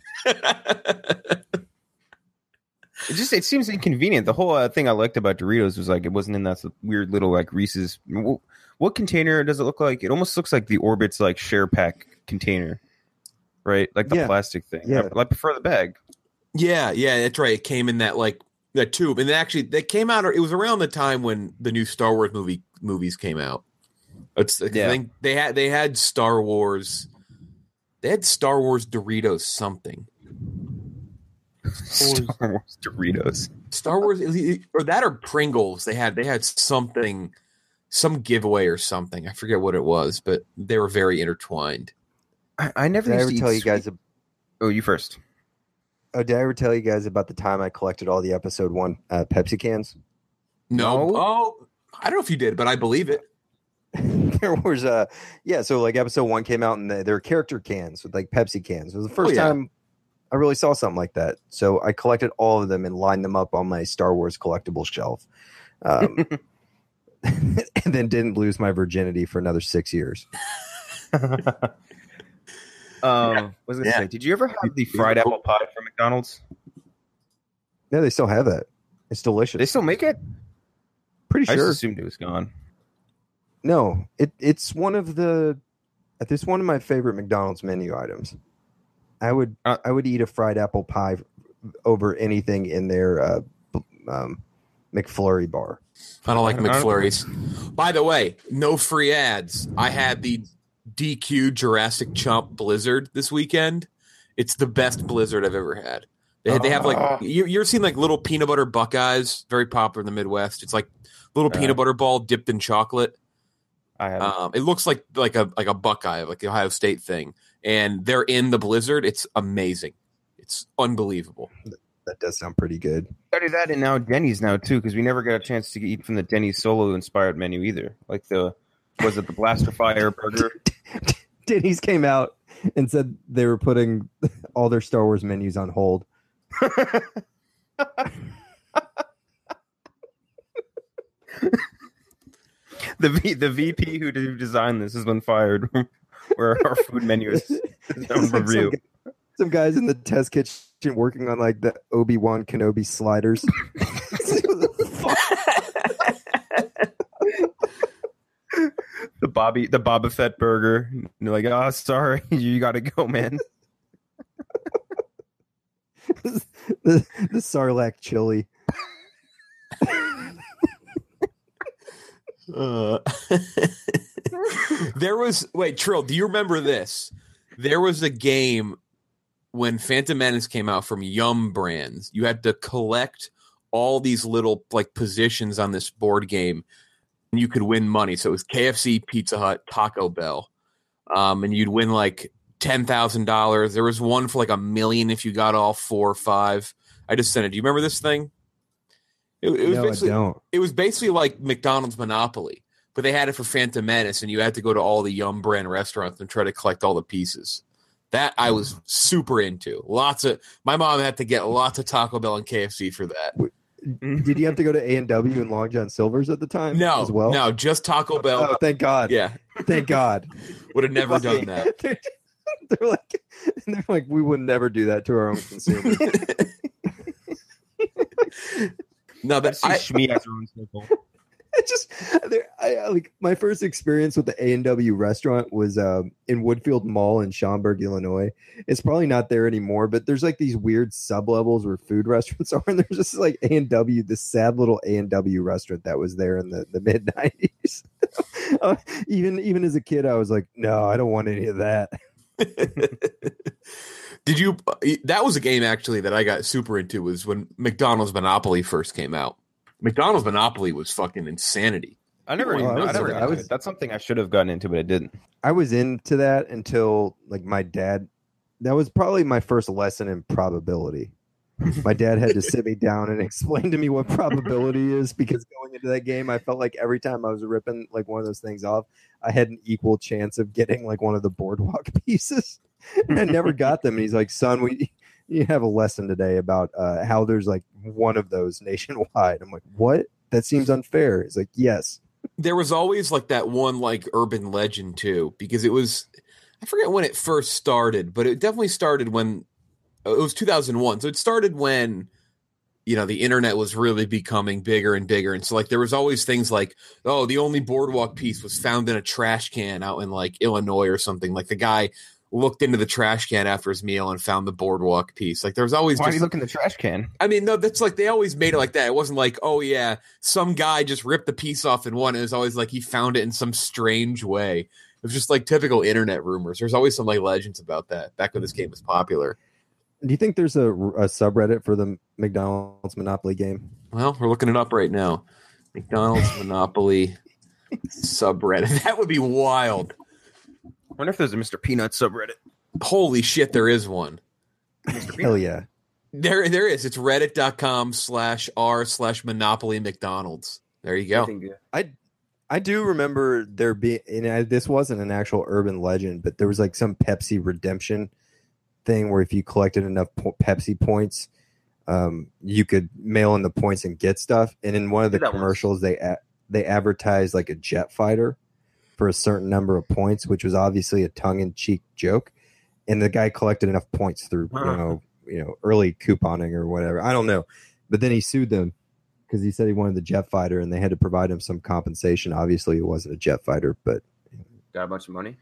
It seems inconvenient. The whole thing I liked about Doritos was like it wasn't in that weird little like Reese's. What container does it look like? It almost looks like the Orbit's like share pack container, right? Like the plastic thing. Yeah, I prefer the bag. Yeah, that's right. It came in that like that tube, and actually they came out. It was around the time when the new Star Wars movies came out. I think they had Star Wars. They had Star Wars Doritos something. Star Wars Doritos. Star Wars, or that, or Pringles. They had something, some giveaway or something. I forget what it was, but they were very intertwined. I never Did I used ever to tell eat you guys? Oh, you first. Oh, did I ever tell you guys about the time I collected all the episode 1 Pepsi cans? No. Oh, I don't know if you did, but I believe it. There was so like episode 1 came out and they're character cans with like Pepsi cans. It was the first time I really saw something like that. So I collected all of them and lined them up on my Star Wars collectible shelf. And then didn't lose my virginity for another 6 years. I was gonna say, did you ever have the fried apple pie from McDonald's? Yeah, they still have that. It's delicious. They still make it? Pretty sure. I just assumed it was gone. No, it's one of my favorite McDonald's menu items. I would eat a fried apple pie over anything in their McFlurry bar. I don't like McFlurries. By the way, no free ads. I had the DQ Jurassic Chomp Blizzard this weekend. It's the best Blizzard I've ever had. They have like you're seeing like little peanut butter Buckeyes, very popular in the Midwest. It's like little peanut butter ball dipped in chocolate. I have. It looks like a Buckeye, like the Ohio State thing, and they're in the Blizzard. It's amazing. It's unbelievable. That does sound pretty good. I do that, and now Denny's now too, because we never got a chance to eat from the Denny's solo inspired menu either. Like the Blaster Fire burger? Denny's came out and said they were putting all their Star Wars menus on hold. The VP who designed this has been fired. Where our food menu is on review. Some guys in the test kitchen working on like the Obi-Wan Kenobi sliders. The Boba Fett burger. And you're like, oh, sorry, you got to go, man. the Sarlacc chili. Trill, do you remember this? There was a game when Phantom Menace came out from Yum Brands. You had to collect all these little like positions on this board game, and you could win money. So it was KFC, Pizza Hut, Taco Bell, and you'd win like $10,000. There was one for like $1 million if you got all 4 or 5. I just sent it. Do you remember this thing? It was No, I basically don't. it was basically like McDonald's Monopoly, but they had it for Phantom Menace, and you had to go to all the Yum brand restaurants and try to collect all the pieces. That I was super into. My mom had to get lots of Taco Bell and KFC for that. Did you have to go to A&W and Long John Silver's at the time? No, as well. no, just Taco Bell. Oh, thank God. Yeah, Thank God. would have never done that. They're like, we would never do that to our own consumers. No, but Shmi has her own circle. Like my first experience with the A&W restaurant was in Woodfield Mall in Schaumburg, Illinois. It's probably not there anymore, but there's like these weird sub-levels where food restaurants are, and there's just like A&W, this sad little A&W restaurant that was there in the mid 90s. Even as a kid, I was like, no, I don't want any of that. Did you? That was a game actually that I got super into. Was when McDonald's Monopoly first came out. McDonald's Monopoly was fucking insanity. I never got into it. That's something I should have gotten into, but I didn't. I was into that until like my dad. That was probably my first lesson in probability. My dad had to sit me down and explain to me what probability is, because going into that game, I felt like every time I was ripping like one of those things off, I had an equal chance of getting like one of the boardwalk pieces. And I never got them. And he's like, son, you have a lesson today about how there's like one of those nationwide. I'm like, what? That seems unfair. He's like, yes. There was always like that one like urban legend too, because it was, I forget when it first started, but it definitely started when it was 2001. So it started when, you know, the internet was really becoming bigger and bigger. And so like there was always things like, oh, the only boardwalk piece was found in a trash can out in like Illinois or something. Like the guy looked into the trash can after his meal and found the boardwalk piece. Like there was always Why do you look in the trash can? I mean, no, that's like they always made it like that. It wasn't like, oh yeah, some guy just ripped the piece off and won. It was always like he found it in some strange way. It was just like typical internet rumors. There's always some like legends about that back when this game was popular. Do you think there's a subreddit for the McDonald's Monopoly game? Well, we're looking it up right now. McDonald's Monopoly subreddit. That would be wild. I wonder if there's a Mr. Peanut subreddit. Holy shit, there is one. Hell yeah. There is. It's reddit.com/r/Monopoly McDonald's. There you go. I do remember there being, and this wasn't an actual urban legend, but there was like some Pepsi redemption thing where if you collected enough Pepsi points, you could mail in the points and get stuff. And in one of the commercials, they advertised like a jet fighter for a certain number of points, which was obviously a tongue-in-cheek joke. And the guy collected enough points through, you know, early couponing or whatever. I don't know. But then he sued them because he said he wanted the jet fighter and they had to provide him some compensation. Obviously, it wasn't a jet fighter, but got a bunch of money.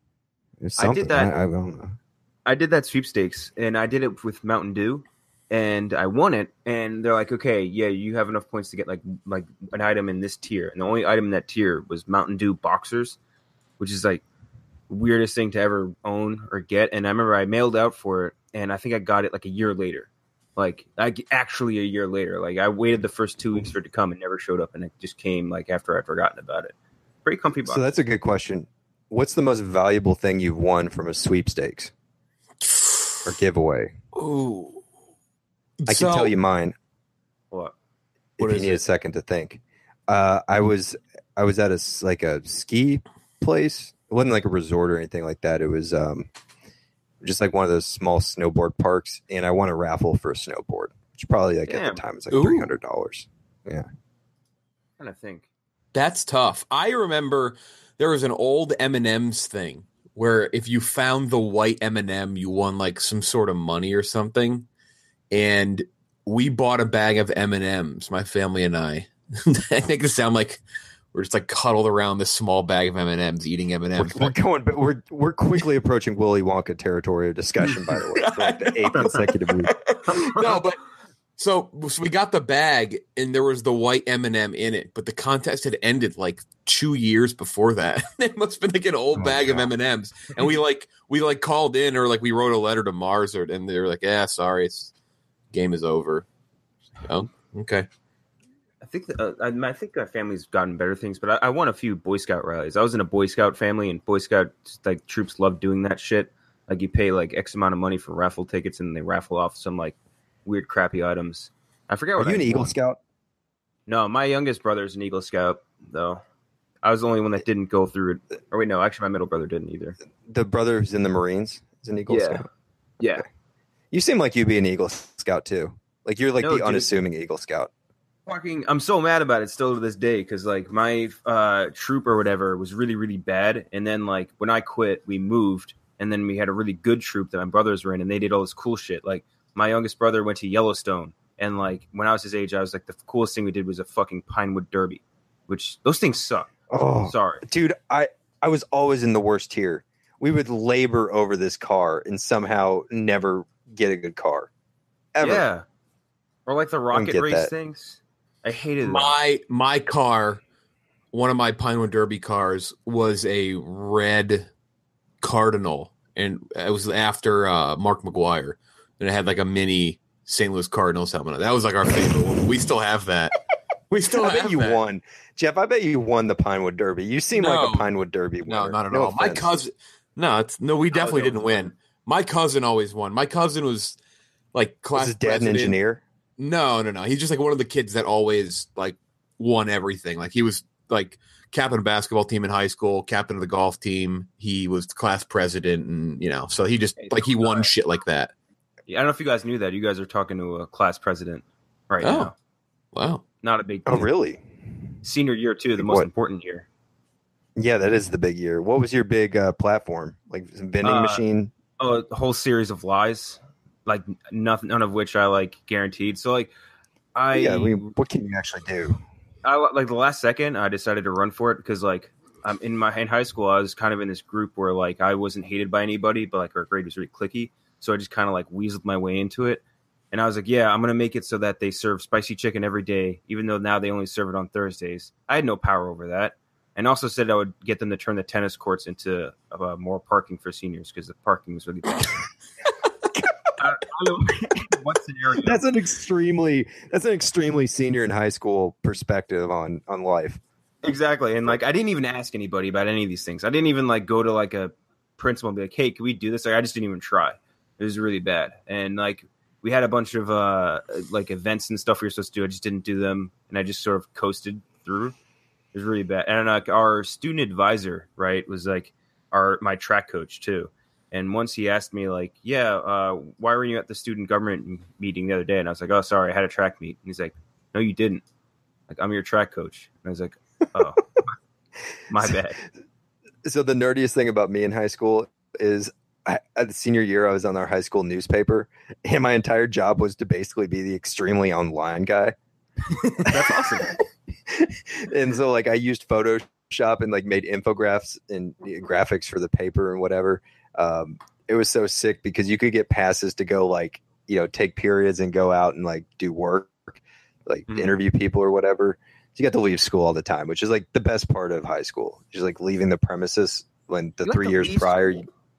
I did that. I don't know. I did that sweepstakes, and I did it with Mountain Dew, and I won it. And they're like, "Okay, yeah, you have enough points to get like an item in this tier." And the only item in that tier was Mountain Dew boxers, which is like the weirdest thing to ever own or get. And I remember I mailed out for it, and I think I got it like a year later, like actually a year later. Like I waited the first 2 weeks for it to come, and never showed up, and it just came like after I'd forgotten about it. Pretty comfy box. So that's a good question. What's the most valuable thing you've won from a sweepstakes or giveaway? Ooh, I can tell you mine. What? If you need a second to think. I was at a ski place. It wasn't like a resort or anything like that. It was just like one of those small snowboard parks, and I won a raffle for a snowboard, which probably like at the time was like $300. Yeah, I think that's tough. I remember there was an old M&M's thing where if you found the white M&M, you won like some sort of money or something. And we bought a bag of M&Ms, my family and I. I make it sound like we're just like cuddled around this small bag of M&Ms, eating M&Ms. We're quickly approaching Willy Wonka territory of discussion, by the way, for like the 8th consecutive week. No, but so we got the bag, and there was the white M&M in it, but the contest had ended like 2 years before that. It must have been like an old bag of M&Ms, and we called in, or like we wrote a letter to Mars, and they were like, "Yeah, sorry, game is over." Oh, okay. I think I think our family's gotten better things, but I won a few Boy Scout rallies. I was in a Boy Scout family, and Boy Scout like troops love doing that shit. Like you pay like X amount of money for raffle tickets, and they raffle off some like weird crappy items. I forget what. Are you an Eagle Scout? No, my youngest brother is an Eagle Scout, though. I was the only one that didn't go through it. Or wait, no, actually, my middle brother didn't either. The brother who's in the Marines is an Eagle Scout? Yeah. Okay. You seem like you'd be an Eagle Scout, too. Like, you're like the unassuming Eagle Scout. I'm so mad about it still to this day because, like, my troop or whatever was really, really bad. And then, like, when I quit, we moved. And then we had a really good troop that my brothers were in, and they did all this cool shit. Like, my youngest brother went to Yellowstone. And, like, when I was his age, I was like, the coolest thing we did was a fucking Pinewood Derby, which those things suck. Oh, sorry. Dude, I was always in the worst tier. We would labor over this car and somehow never get a good car. Ever. Yeah. Or like the rocket race things. I hated my car, one of my Pinewood Derby cars was a red Cardinal, and it was after Mark McGuire, and it had like a mini St. Louis Cardinals helmet on it. That was like our favorite one. We still have that. I bet you won. Jeff, I bet you won the Pinewood Derby. You seem like a Pinewood Derby winner. No, not at all. My cousin we definitely didn't win. My cousin always won. My cousin was like class was his dad president. An engineer? No. He's just like one of the kids that always like won everything. Like he was like captain of the basketball team in high school, captain of the golf team. He was class president, and so he just like he won shit like that. Yeah, I don't know if you guys knew that. You guys are talking to a class president right now. Wow. Not a big deal. Oh, really? Senior year, too, the most important year. Yeah, that is the big year. What was your big platform? Like some vending machine? Oh, a whole series of lies. Like none of which I like guaranteed. So like what can you actually do? Like the last second I decided to run for it because like in high school I was kind of in this group where like I wasn't hated by anybody, but like our grade was really cliquey. So I just kind of like weaseled my way into it. And I was like, yeah, I'm going to make it so that they serve spicy chicken every day, even though now they only serve it on Thursdays. I had no power over that. And also said I would get them to turn the tennis courts into more parking for seniors because the parking was really bad. I don't know what scenario. That's an extremely senior in high school perspective on life. Exactly. And like I didn't even ask anybody about any of these things. I didn't even like go to like a principal and be like, hey, can we do this? Like I just didn't even try. It was really bad. And like we had a bunch of like events and stuff we were supposed to do. I just didn't do them, and I just sort of coasted through. It was really bad. And like our student advisor, right, was like my track coach too. And once he asked me like, "Yeah, why were you at the student government meeting the other day?" And I was like, "Oh, sorry, I had a track meet." And he's like, "No, you didn't. Like, I'm your track coach." And I was like, "Oh, my bad." So the nerdiest thing about me in high school is at the senior year, I was on our high school newspaper, and my entire job was to basically be the extremely online guy. That's awesome. And so, like, I used Photoshop and like made infographics and graphics for the paper and whatever. It was so sick because you could get passes to go like take periods and go out and like do work, like interview people or whatever. So you got to leave school all the time, which is like the best part of high school, just like leaving the premises when the 3 years prior.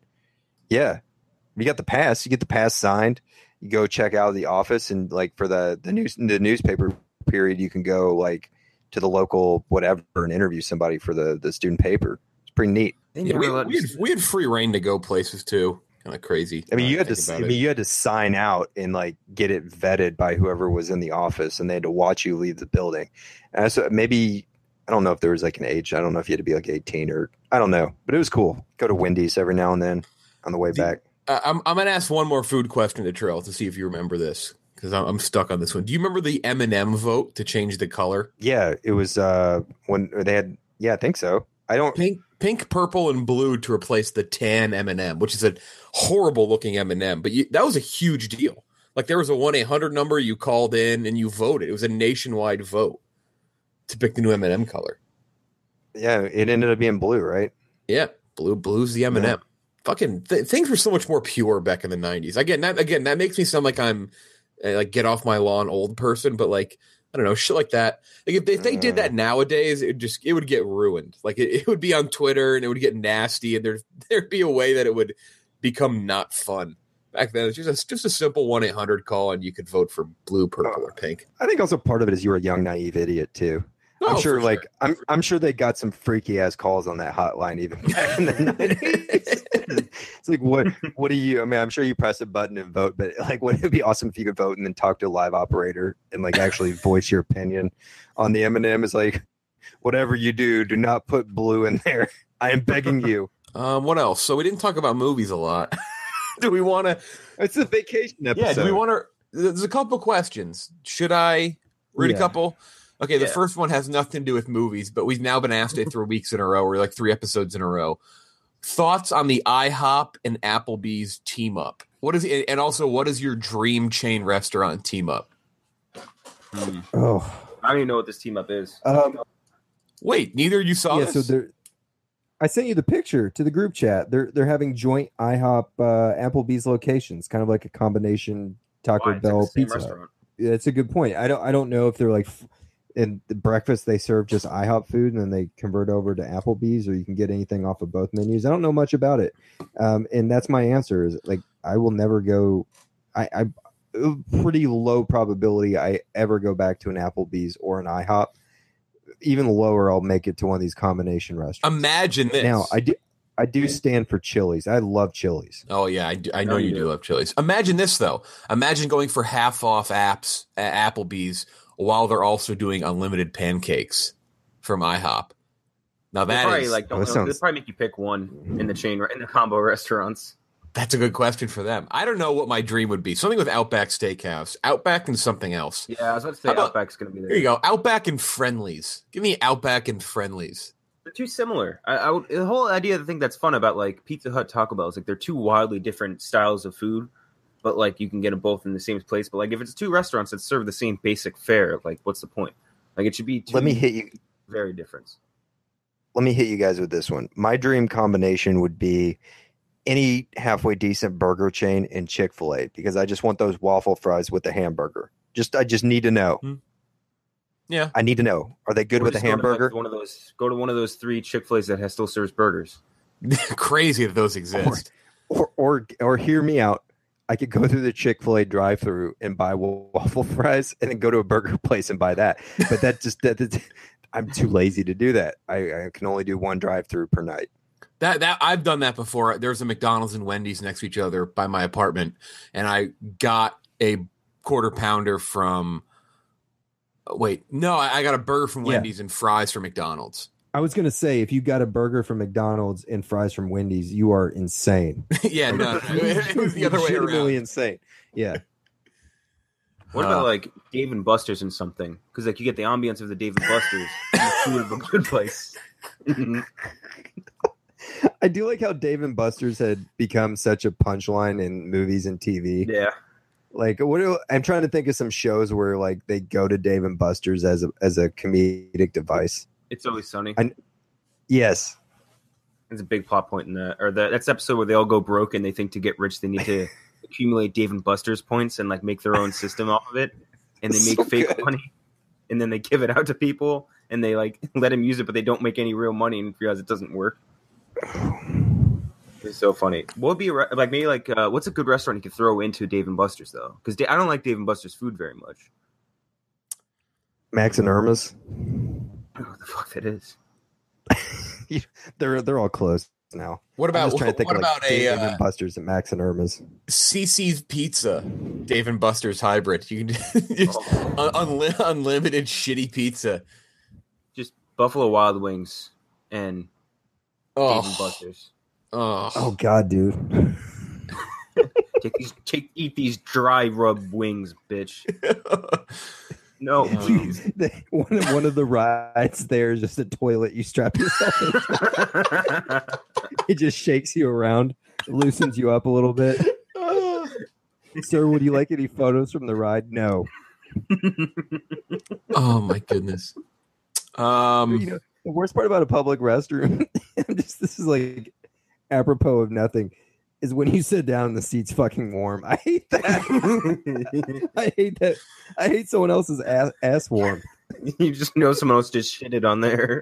Yeah, you got the pass. You get the pass signed. You go check out the office, and like for the newspaper period, you can go like to the local whatever and interview somebody for the student paper. It's pretty neat. Yeah, we had free reign to go places too. Kind of crazy. I mean, you had to sign out and like get it vetted by whoever was in the office, and they had to watch you leave the building. And so maybe I don't know if there was like an age. I don't know if you had to be like 18 or I don't know, but it was cool. Go to Wendy's every now and then on the way back. I'm going to ask one more food question to Trill to see if you remember this, because I'm stuck on this one. Do you remember the M&M vote to change the color? Yeah, it was when they had. Yeah, I think so. I don't pink, purple, and blue to replace the tan M&M, which is a horrible looking M&M. But that was a huge deal. Like there was a 1-800 number you called in and you voted. It was a nationwide vote to pick the new M&M color. Yeah, it ended up being blue, right? Yeah, blue's the M&M. Yeah. Fucking things were so much more pure back in the 90s. That makes me sound like I'm like get off my lawn old person, but like I don't know, shit like that. Like if they did that nowadays, it would get ruined. Like it would be on Twitter and it would get nasty, and there'd be a way that it would become not fun. Back then, it's just a simple 1-800 call, and you could vote for blue, purple, or pink. I think also part of it is you were a young, naive idiot too. I'm sure, like I'm sure they got some freaky ass calls on that hotline even back in the 90s. It's like, what do you? I mean, I'm sure you press a button and vote, but like, wouldn't it be awesome if you could vote and then talk to a live operator and like actually voice your opinion on the M&M? Is like, whatever you do not put blue in there. I am begging you. What else? So we didn't talk about movies a lot. Do we want to? It's a vacation episode. Yeah. Do we want to? There's a couple questions. Should I read a couple? Okay, the first one has nothing to do with movies, but we've now been asked it 3 weeks in a row, or like 3 episodes in a row. Thoughts on the IHOP and Applebee's team up? What is it, and also what is your dream chain restaurant team up? Oh, I don't even know what this team up is. Wait, neither of you saw this? So I sent you the picture to the group chat. They're having joint IHOP Applebee's locations, kind of like a combination Taco Bell like pizza. Restaurant. Yeah, it's a good point. I don't know if they're like in the breakfast they serve just IHOP food and then they convert over to Applebee's, or you can get anything off of both menus. I don't know much about it, and that's my answer. Is like I will never go. I pretty low probability I ever go back to an Applebee's or an IHOP. Even lower, I'll make it to one of these combination restaurants. Imagine this. Now I do stand for Chili's. I love Chili's. Oh yeah, I know you do love Chili's. Imagine this though. Imagine going for half off apps at Applebee's while they're also doing unlimited pancakes from IHOP. Now that probably is like they'll probably make you pick one in the chain in the combo restaurants. That's a good question for them. I don't know what my dream would be. Something with Outback Steakhouse, Outback and something else. Yeah, I was about to say Outback's going to be there. There you go, Outback and Friendlies. Give me Outback and Friendlies. They're too similar. I would, the whole idea, the thing that's fun about like Pizza Hut, Taco Bell is like they're two wildly different styles of food, but like you can get them both in the same place. But like if it's two restaurants that serve the same basic fare, like what's the point? Like it should be two. Let me hit you. Very different. Let me hit you guys with this one. My dream combination would be any halfway decent burger chain and Chick-fil-A, because I just want those waffle fries with the hamburger. I just need to know. Yeah, I need to know. Are they good with a hamburger? Go to one of those 3 Chick-fil-A's that still serves burgers. Crazy that those exist. Or hear me out. I could go through the Chick-fil-A drive-through and buy waffle fries, and then go to a burger place and buy that. But that I'm too lazy to do that. I can only do one drive-through per night. That I've done that before. There's a McDonald's and Wendy's next to each other by my apartment, and I got a quarter pounder from. I got a burger from Wendy's and fries from McDonald's. I was gonna say, if you got a burger from McDonald's and fries from Wendy's, you are insane. Yeah, no, it was the other way around. Insane. Yeah. What about like Dave and Buster's and something? Because like you get the ambience of the Dave and Buster's and the food of a good place. I do like how Dave and Buster's had become such a punchline in movies and TV. Yeah. Like I'm trying to think of some shows where like they go to Dave and Buster's as a comedic device. It's Always Sunny. Yes. There's a big plot point in that. Or that's the episode where they all go broke and they think to get rich they need to accumulate Dave and Buster's points and like make their own system off of it. And they make fake money. And then they give it out to people and they like let them use it, but they don't make any real money and realize it doesn't work. It's so funny. What would be like maybe like what's a good restaurant you could throw into Dave and Buster's though? Because I don't like Dave and Buster's food very much. Max and Irma's. What the fuck that is? They're all closed now. What about Dave and Buster's and Max and Irma's? CC's Pizza, Dave and Buster's hybrid. You can just unlimited shitty pizza. Just Buffalo Wild Wings and Dave and Buster's. Oh God, dude! Eat these dry rub wings, bitch. No, please. One of the rides there is just a toilet you strap yourself into. It just shakes you around, loosens you up a little bit. Sir, would you like any photos from the ride? No. Oh my goodness. The worst part about a public restroom, this is like apropos of nothing, is when you sit down and the seat's fucking warm. I hate that. I hate that. I hate someone else's ass warm. You just know someone else just shitted on there.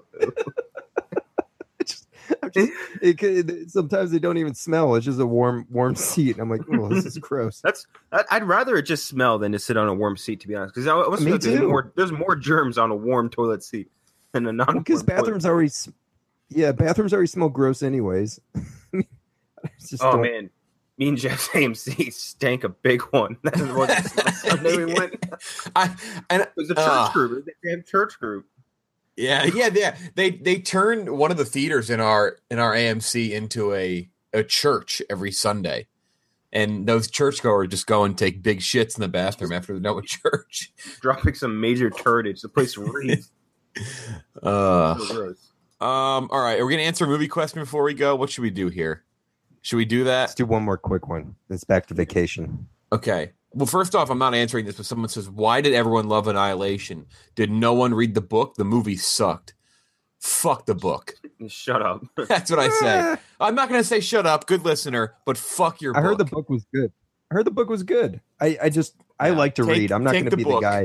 Sometimes they don't even smell. It's just a warm seat. And I'm like, oh, this is gross. I'd rather it just smell than to sit on a warm seat, to be honest. Because Me too. There's more germs on a warm toilet seat than a non-warm. Because bathrooms already smell gross anyways. Man, me and Jeff's AMC stank a big one. That was the Sunday we went. It was a church group. They have church group. Yeah. They turned one of the theaters in our AMC into a church every Sunday, and those churchgoers just go and take big shits in the bathroom after they're done with church, dropping some major turdage. The place reeks. All right, are we gonna answer a movie question before we go? What should we do here? Should we do that? Let's do one more quick one. It's back to Vacation. Okay. Well, first off, I'm not answering this, but someone says, why did everyone love Annihilation? Did no one read the book? The movie sucked. Fuck the book. Shut up. That's what I say. I'm not going to say shut up, good listener, but fuck your book. I heard the book was good. I like to read. I'm not going to be the guy.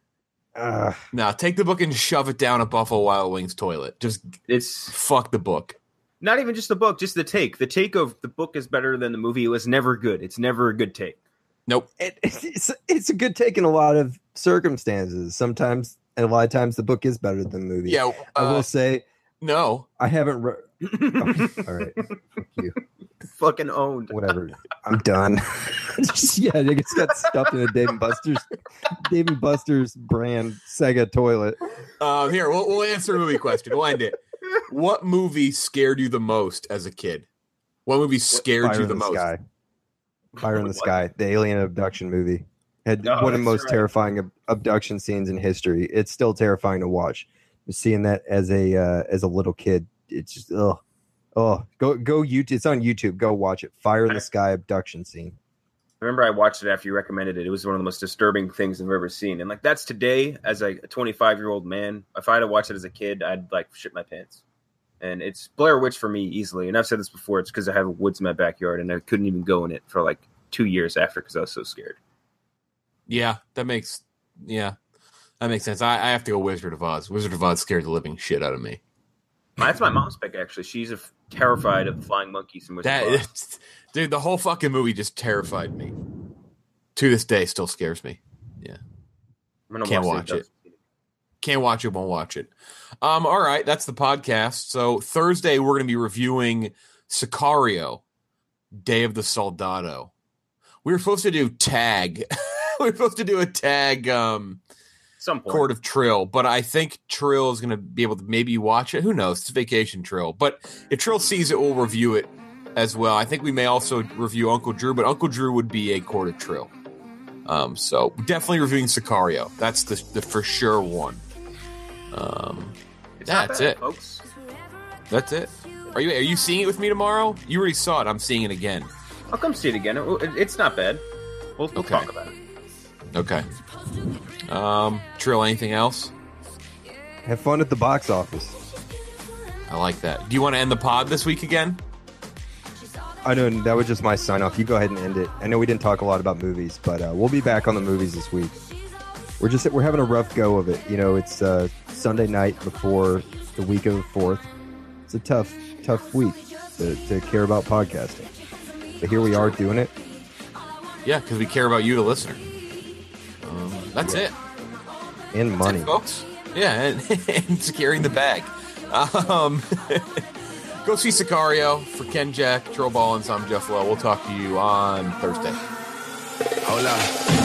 No, take the book and shove it down a Buffalo Wild Wings toilet. It's fuck the book. Not even just the book, just the take. The take of the book is better than the movie. It was never good. It's never a good take. Nope. It's a good take in a lot of circumstances. Sometimes, and a lot of times, the book is better than the movie. Yeah, I will say, no, I haven't read. All right, fuck you. Fucking owned. Whatever. I'm done. It gets got stuffed in a Dave and Buster's brand Sega toilet. Here, we'll answer a movie question. We'll end it. What movie scared you the most as a kid? What movie scared you the most? Fire in the Sky, the alien abduction movie, had one of the most terrifying abduction scenes in history. It's still terrifying to watch. Seeing that as a little kid, it's just go YouTube. It's on YouTube. Go watch it. Fire in the Sky abduction scene. I remember I watched it after you recommended it. It was one of the most disturbing things I've ever seen. And that's today as a 25-year-old man. If I had watched it as a kid, I'd shit my pants. And it's Blair Witch for me easily. And I've said this before. It's because I have woods in my backyard and I couldn't even go in it for 2 years after because I was so scared. Yeah, that makes sense. I have to go Wizard of Oz. Wizard of Oz scared the living shit out of me. That's my mom's pick, actually. She's terrified of the flying monkeys and Wizard of Oz. Dude, the whole fucking movie just terrified me. To this day, still scares me. Yeah. Can't watch it. Can't watch it, won't watch it. All right, that's the podcast. So Thursday, we're going to be reviewing Sicario, Day of the Soldado. We were supposed to do Tag. We were supposed to do a Tag Court of Trill, but I think Trill is going to be able to maybe watch it. Who knows? It's Vacation Trill. But if Trill sees it, we'll review it as well. I think we may also review Uncle Drew, but Uncle Drew would be a Court of Trill. So definitely reviewing Sicario. That's the for sure one. That's it, folks. That's it. Are you seeing it with me tomorrow? You already saw it. I'm seeing it again. I'll come see it again. It's not bad. We'll talk about it. Okay. Trill, anything else? Have fun at the box office. I like that. Do you want to end the pod this week again? I know that was just my sign off. You go ahead and end it. I know we didn't talk a lot about movies, but we'll be back on the movies this week. We're having a rough go of it. It's Sunday night before the week of the 4th. It's a tough week to care about podcasting. But here we are doing it. Yeah, because we care about you, the listener. That's it. And money. That's it, folks. Yeah, and securing the bag. Go see Sicario. For Ken Jack, Trill Ballins, I'm Jeff Lowe. We'll talk to you on Thursday. Hola.